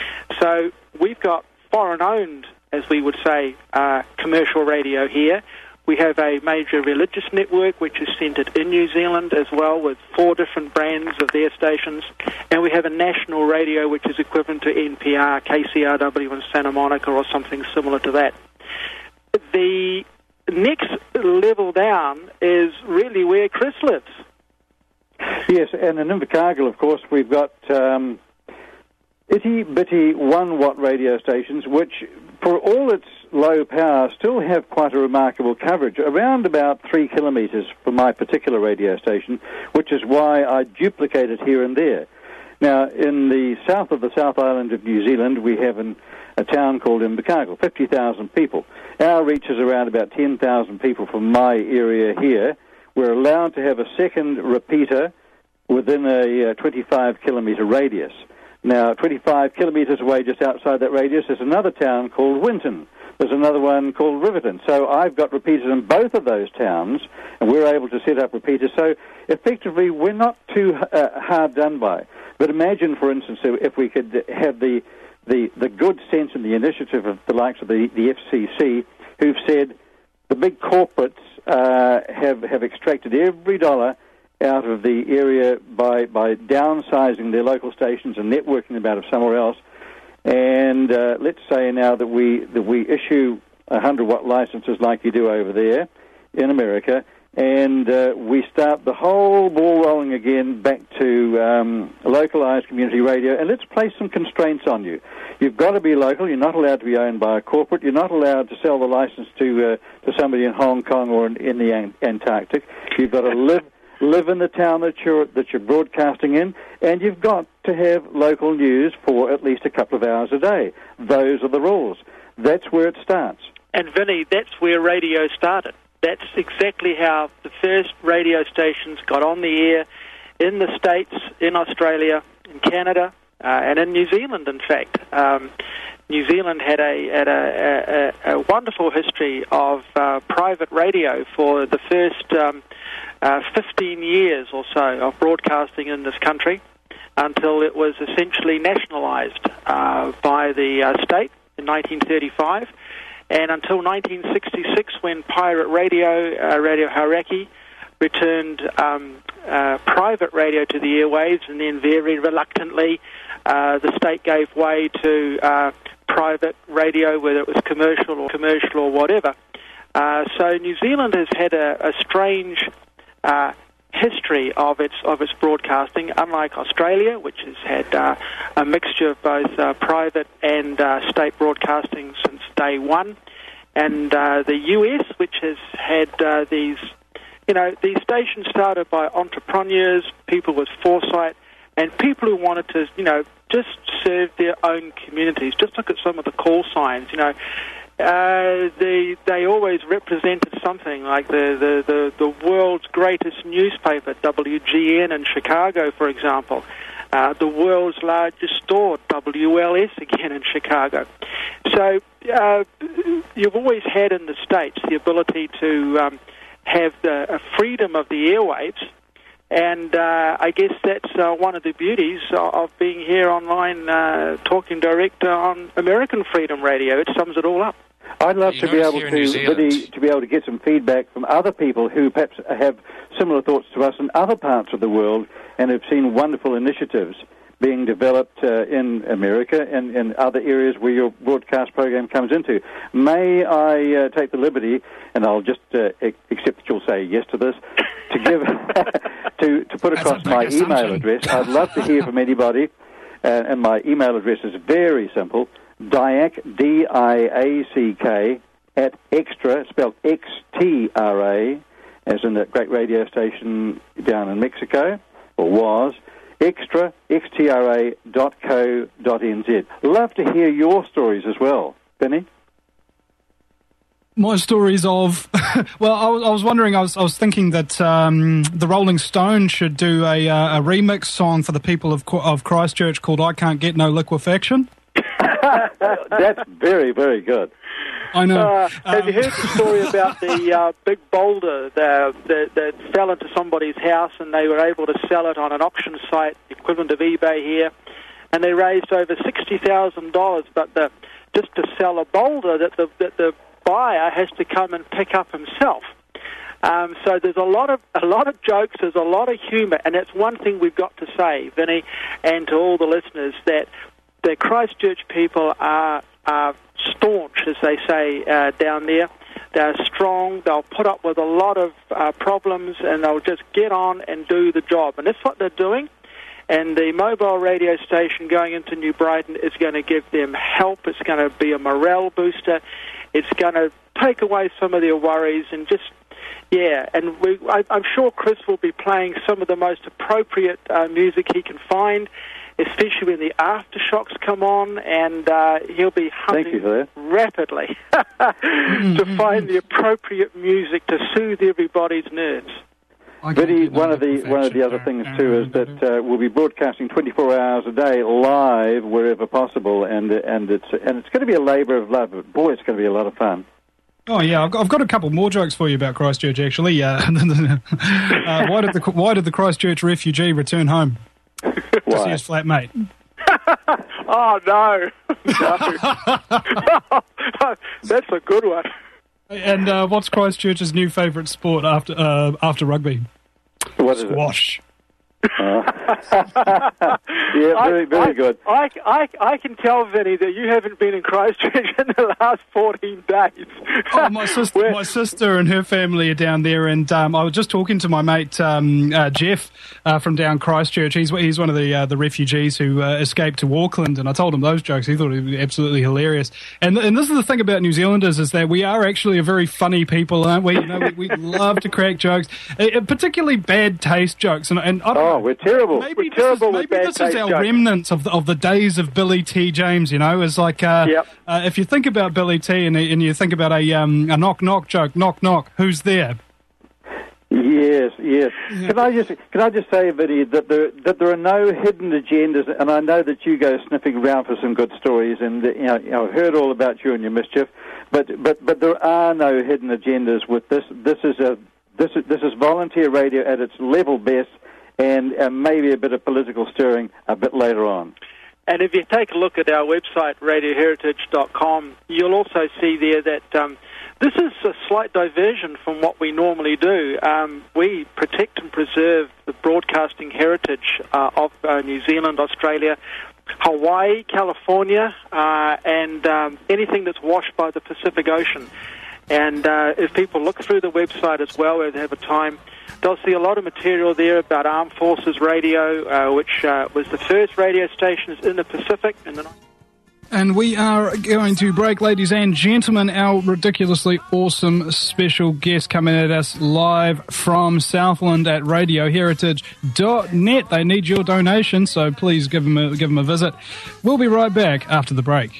So we've got foreign-owned, as we would say, uh, commercial radio here. We have a major religious network which is centred in New Zealand as well, with four different brands of their stations. And we have a national radio which is equivalent to N P R, K C R W in Santa Monica or something similar to that. The next level down is really where Chris lives. Yes, and in Invercargill, of course, we've got um, itty-bitty one-watt radio stations, which, for all its low power, still have quite a remarkable coverage, around about three kilometres from my particular radio station, which is why I duplicate it here and there. Now, in the south of the South Island of New Zealand, we have an, a town called Invercargill, fifty thousand people. Our reach is around about ten thousand people from my area here. We're allowed to have a second repeater within a uh, twenty-five kilometre radius. Now, twenty-five kilometres away, just outside that radius, is another town called Winton. There's another one called Riverton. So I've got repeaters in both of those towns, and we're able to set up repeaters. So effectively, we're not too uh, hard done by. But imagine, for instance, if we could have the the, the good sense and the initiative of the likes of the, the F C C, who've said the big corporates uh, have, have extracted every dollar out of the area by, by downsizing their local stations and networking them out of somewhere else. And uh, let's say now that we that we issue one hundred watt licenses like you do over there in America, and uh, we start the whole ball rolling again back to um, localized community radio, and let's place some constraints on you. You've got to be local. You're not allowed to be owned by a corporate. You're not allowed to sell the license to uh, to somebody in Hong Kong or in, in the Ant- Antarctic. You've got to live live in the town that you're that you're broadcasting in, and you've got to have local news for at least a couple of hours a day. Those are the rules. That's where it starts. And Vinny, that's where radio started. That's exactly how the first radio stations got on the air in the States, in Australia, in Canada, uh, and in New Zealand, in fact. Um, New Zealand had a had a, a, a wonderful history of uh, private radio for the first um, uh, fifteen years or so of broadcasting in this country. until it was essentially nationalised uh, by the uh, state in nineteen thirty-five, and until nineteen sixty-six, when pirate radio, uh, Radio Hauraki, returned um, uh, private radio to the airwaves, and then very reluctantly uh, the state gave way to uh, private radio, whether it was commercial or commercial or whatever. Uh, so New Zealand has had a, a strange uh, history of its of its broadcasting, unlike Australia, which has had uh, a mixture of both uh, private and uh, state broadcasting since day one, and uh, the U S, which has had uh, these, you know, these stations started by entrepreneurs, people with foresight, and people who wanted to, you know, just serve their own communities. Just look at some of the call signs, you know. Uh, they they always represented something, like the, the, the, the world's greatest newspaper, W G N in Chicago, for example. Uh, the world's largest store, W L S again in Chicago. So uh, you've always had in the States the ability to um, have the uh, freedom of the airwaves, and uh, I guess that's uh, one of the beauties of, of being here online, uh, talking direct on American Freedom Radio. It sums it all up. I'd love You to know, be it's able here in to New Zealand. really, to be able to get some feedback from other people who perhaps have similar thoughts to us in other parts of the world and have seen wonderful initiatives being developed uh, in America and in other areas where your broadcast program comes into. May I uh, take the liberty, and I'll just uh, e- accept that you'll say yes to this, to give to to put That's across a big my assumption. email address. I'd love to hear from anybody, uh, and my email address is very simple. Diack, D I A C K, at Extra, spelled X T R A, as in that great radio station down in Mexico, or was, extra, X T R A dot co dot N Z. Love to hear your stories as well. Benny? My stories of, well, I was, I was wondering, I was, I was thinking that um, the Rolling Stones should do a, uh, a remix song for the people of, of Christchurch called I Can't Get No Liquefaction. That's very, very good. I know. Uh, have Um, you heard the story about the uh, big boulder that, that, that fell into somebody's house, and they were able to sell it on an auction site, equivalent of eBay here, and they raised over sixty thousand dollars, but the, just to sell a boulder that the, that the buyer has to come and pick up himself. Um, so there's a lot of a lot of jokes, there's a lot of humour, and that's one thing we've got to say, Vinny, and to all the listeners, that the Christchurch people are, are staunch, as they say uh, down there. They're strong, they'll put up with a lot of uh, problems, and they'll just get on and do the job. And that's what they're doing. And the mobile radio station going into New Brighton is going to give them help. It's going to be a morale booster. It's going to take away some of their worries and just, yeah. And we, I, I'm sure Chris will be playing some of the most appropriate uh, music he can find, especially when the aftershocks come on, and uh, he'll be hunting rapidly to find the appropriate music to soothe everybody's nerves. Vinny, one of the one of the other things too is that uh, we'll be broadcasting twenty-four hours a day live wherever possible, and and it's and it's going to be a labour of love. But boy, it's going to be a lot of fun. Oh yeah, I've got, I've got a couple more jokes for you about Christchurch. Actually, uh, uh, why did the why did the Christchurch refugee return home? To see his flatmate. Oh no, no. That's a good one. And uh, what's Christchurch's new favourite sport after uh, after rugby? What is Squash. Uh, yeah, very, very I, good. I, I, I can tell, Vinny, that you haven't been in Christchurch in the last fourteen days. Oh, my sister, my sister and her family are down there, and um, I was just talking to my mate um, uh, Jeff uh, from down Christchurch. He's he's one of the uh, the refugees who uh, escaped to Auckland, and I told him those jokes. He thought it was absolutely hilarious. And and this is the thing about New Zealanders, is that we are actually a very funny people, aren't we? You know, we, we love to crack jokes, uh, particularly bad taste jokes. And, and I don't Oh, we're terrible. Maybe we're terrible this is, with maybe bad this is taste our jokes. remnants of the, of the days of Billy T. James. You know, it's like uh, Yep. uh, if you think about Billy T. and, and you think about a um, a knock knock joke, knock knock, who's there? Yes, yes. Can I just can I just say, Vinny, that there that there are no hidden agendas, and I know that you go sniffing around for some good stories, and you know, you know I've heard all about you and your mischief, but but but there are no hidden agendas with this. This is a this is, this is volunteer radio at its level best, and uh, maybe a bit of political stirring a bit later on. And if you take a look at our website, radio heritage dot com, you'll also see there that um, this is a slight diversion from what we normally do. Um, we protect and preserve the broadcasting heritage uh, of uh, New Zealand, Australia, Hawaii, California, uh, and um, anything that's washed by the Pacific Ocean. And uh, if people look through the website as well, where they have a time, they'll see a lot of material there about Armed Forces Radio, uh, which uh, was the first radio station in the Pacific in the And we are going to break, ladies and gentlemen. Our ridiculously awesome special guest coming at us live from Southland at radio heritage dot net. They need your donation, so please give them a, give them a visit. We'll be right back after the break.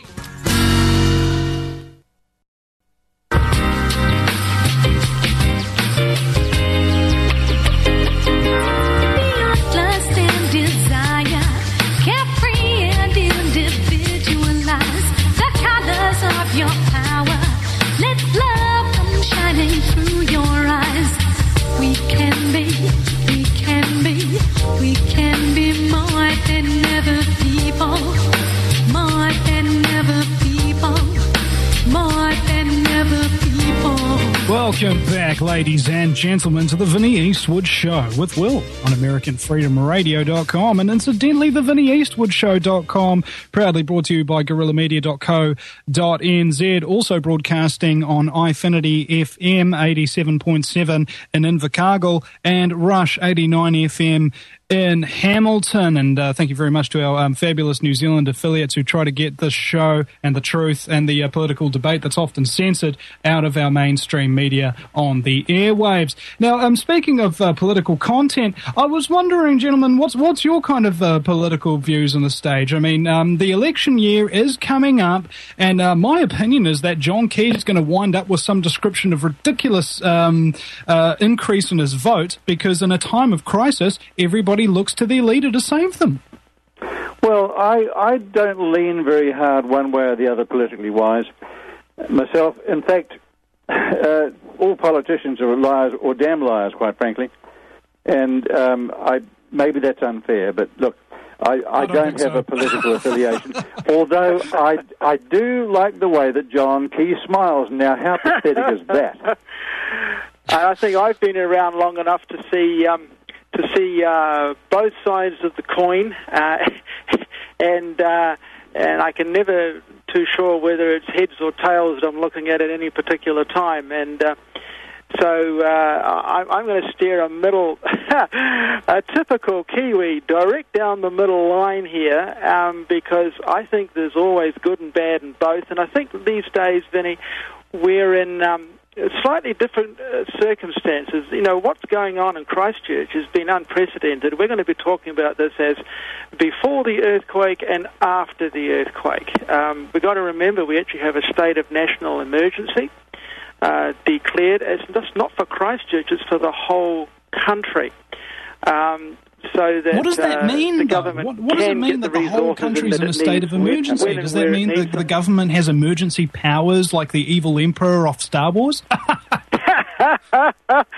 Welcome back, ladies and gentlemen, to the Vinnie Eastwood Show with Will on American Freedom Radio dot com, and incidentally, the Vinnie Eastwood Show dot com, proudly brought to you by Guerrilla Media dot co dot n z, also broadcasting on iFinity F M eighty-seven point seven in Invercargill and Rush eighty-nine F M in Hamilton. And uh, thank you very much to our um, fabulous New Zealand affiliates who try to get this show and the truth and the uh, political debate that's often censored out of our mainstream media on the airwaves. Now, um, speaking of uh, political content, I was wondering, gentlemen, what's what's your kind of uh, political views on the stage? I mean, um, the election year is coming up, and uh, my opinion is that John Key is going to wind up with some description of ridiculous um, uh, increase in his vote, because in a time of crisis, everybody looks to their leader to save them. Well, I, I don't lean very hard one way or the other politically wise myself. In fact, uh, all politicians are liars or damn liars, quite frankly. And um, I maybe that's unfair, but look, I, I, I don't, don't have so. a political affiliation. Although I, I do like the way that John Key smiles. Now, how pathetic is that? I think I've been around long enough to see... Um, to see uh, both sides of the coin, uh, and uh, and I can never too sure whether it's heads or tails that I'm looking at at any particular time. And uh, so uh, I, I'm going to steer a middle, a typical Kiwi, direct down the middle line here, um, because I think there's always good and bad in both. And I think these days, Vinnie, we're in... Um, slightly different uh, circumstances. You know, what's going on in Christchurch has been unprecedented. We're going to be talking about this as before the earthquake and after the earthquake. Um, we've got to remember we actually have a state of national emergency uh, declared. It's just not for Christchurch, it's for the whole country. Um, so that, what does that uh, mean, the though? government What, what does it mean that the whole country is in a state of emergency? Does that mean that the government has emergency powers like the evil emperor of Star Wars? I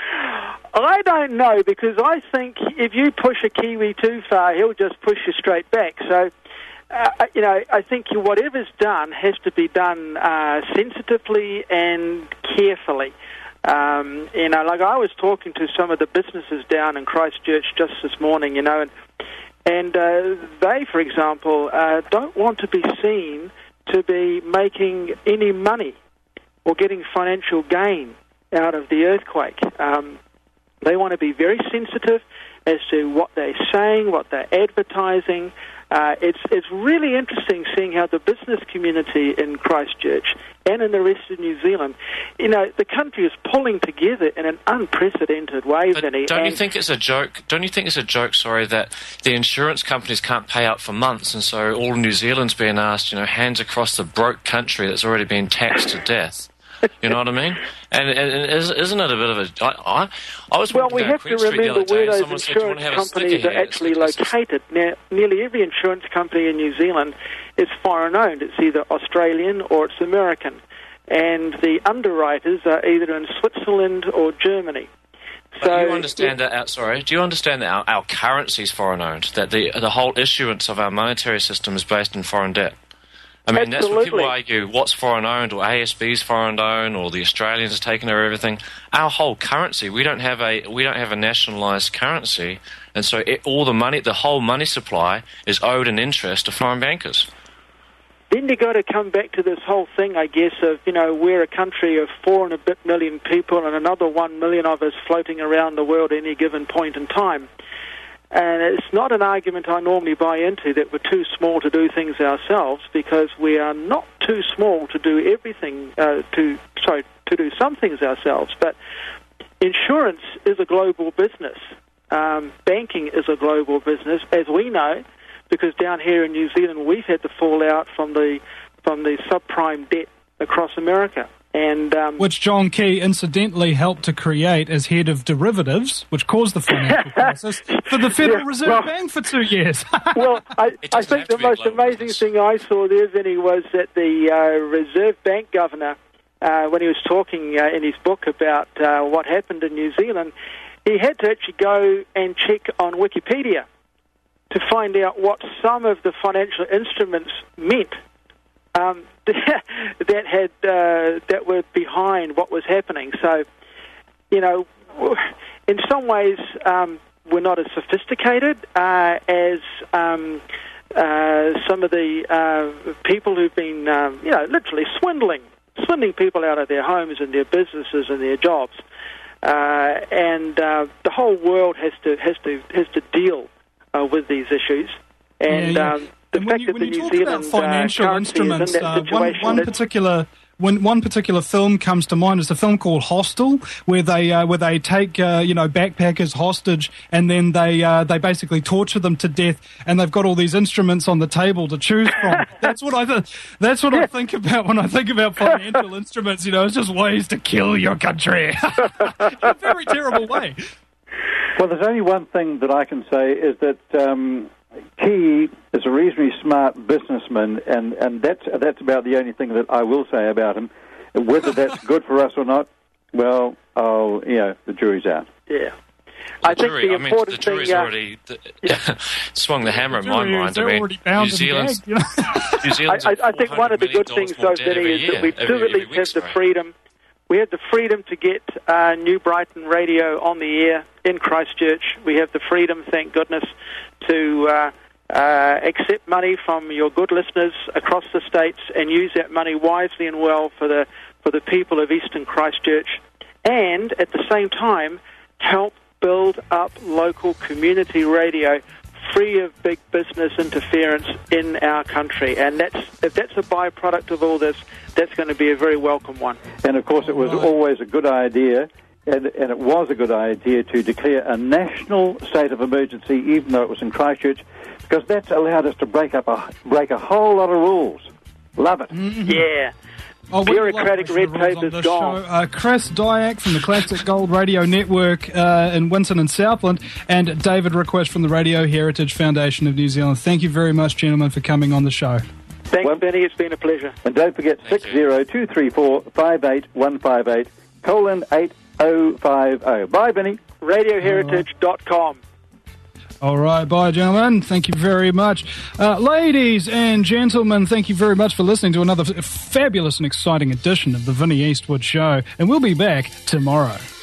don't know, because I think if you push a Kiwi too far, he'll just push you straight back. So, uh, you know, I think whatever's done has to be done uh, sensitively and carefully. Um, you know, like I was talking to some of the businesses down in Christchurch just this morning, you know, and, and uh, they, for example, uh, don't want to be seen to be making any money or getting financial gain out of the earthquake. Um, they want to be very sensitive as to what they're saying, what they're advertising. Uh, it's it's really interesting seeing how the business community in Christchurch and in the rest of New Zealand, you know, the country is pulling together in an unprecedented way, but Vinnie. Don't you think it's a joke? Don't you think it's a joke? Sorry, that the insurance companies can't pay out for months, and so all New Zealand's being asked, you know, hands across the broke country that's already been taxed to death. You know what I mean? And, and isn't it a bit of a... I, I, I was well, we have to remember where those insurance companies are actually located. Now, nearly every insurance company in New Zealand is foreign-owned. It's either Australian or it's American. And the underwriters are either in Switzerland or Germany. But So, you understand that? Our, sorry, do you understand that our, our currency is foreign owned? That the the whole issuance of our monetary system is based in foreign debt. I mean, that's what people argue. What's foreign owned, or A S B's foreign owned, or the Australians have taken over everything. Our whole currency, we don't have a we don't have a nationalised currency, and so it, all the money, the whole money supply, is owed in interest to foreign bankers. Then you got to come back to this whole thing, I guess, of, you know, we're a country of four and a bit million people and another one million of us floating around the world at any given point in time. And it's not an argument I normally buy into that we're too small to do things ourselves, because we are not too small to do everything, uh, to sorry, to do some things ourselves. But insurance is a global business. Um, banking is a global business, as we know, because down here in New Zealand we've had the fallout from the from the subprime debt across America. And um, which John Key incidentally helped to create as head of derivatives, which caused the financial crisis for the Federal yeah, Reserve well, Bank for two years. well, I, I think the most amazing thing I saw there, Vinny, was that the uh, Reserve Bank governor, uh, when he was talking uh, in his book about uh, what happened in New Zealand, he had to actually go and check on Wikipedia to find out what some of the financial instruments meant. Um, that had uh, that were behind what was happening. So, you know, in some ways, um, we're not as sophisticated uh, as um, uh, some of the uh, people who've been, um, you know, literally swindling, swindling people out of their homes and their businesses and their jobs. Uh, and uh, the whole world has to has to has to deal uh, with these issues. And yeah, yeah. Um, The and fact when you, that when the you New talk Zealand about financial uh, instruments, uh, one, one that, particular when one particular film comes to mind is a film called Hostel, where they uh, where they take uh, you know backpackers hostage and then they uh, they basically torture them to death, and they've got all these instruments on the table to choose from. That's what I th- that's what I think about when I think about financial instruments. You know, it's just ways to kill your country in a very terrible way. Well, there's only one thing that I can say is that. Um, Key is a reasonably smart businessman, and, and that's that's about the only thing that I will say about him. Whether that's good for us or not, well, oh, you know, the jury's out. Yeah. The I jury, think the I mean, important the jury's thing, uh, already the, yeah. swung the hammer The in my jury mind. is I mean, already bound New and Zealand's, gagged, you know? New Zealand's I, I, I think one of the good things, though, Vinny, is that we do every, at least have the freedom. We have the freedom to get uh, New Brighton Radio on the air in Christchurch. We have the freedom, thank goodness, to uh, uh, accept money from your good listeners across the states and use that money wisely and well for the for the people of Eastern Christchurch, and at the same time help build up local community radio free of big business interference in our country. And that's if that's a byproduct of all this, that's going to be a very welcome one. And of course, it was always a good idea, and, and it was a good idea to declare a national state of emergency, even though it was in Christchurch, because that's allowed us to break up a break a whole lot of rules. Love it. Mm-hmm. Yeah. Oh, Bureaucratic red tape is gone. Uh, Chris Dyack from the Classic Gold Radio Network uh, in Winton and Southland, and David Request from the Radio Heritage Foundation of New Zealand. Thank you very much, gentlemen, for coming on the show. Thanks, well, Benny. It's been a pleasure. And don't forget six zero two three four five eight one five eight colon eight oh five oh. Bye, Benny. radio heritage dot com. All right, bye, gentlemen. Thank you very much. Uh, ladies and gentlemen, thank you very much for listening to another fabulous and exciting edition of the Vinnie Eastwood Show. And we'll be back tomorrow.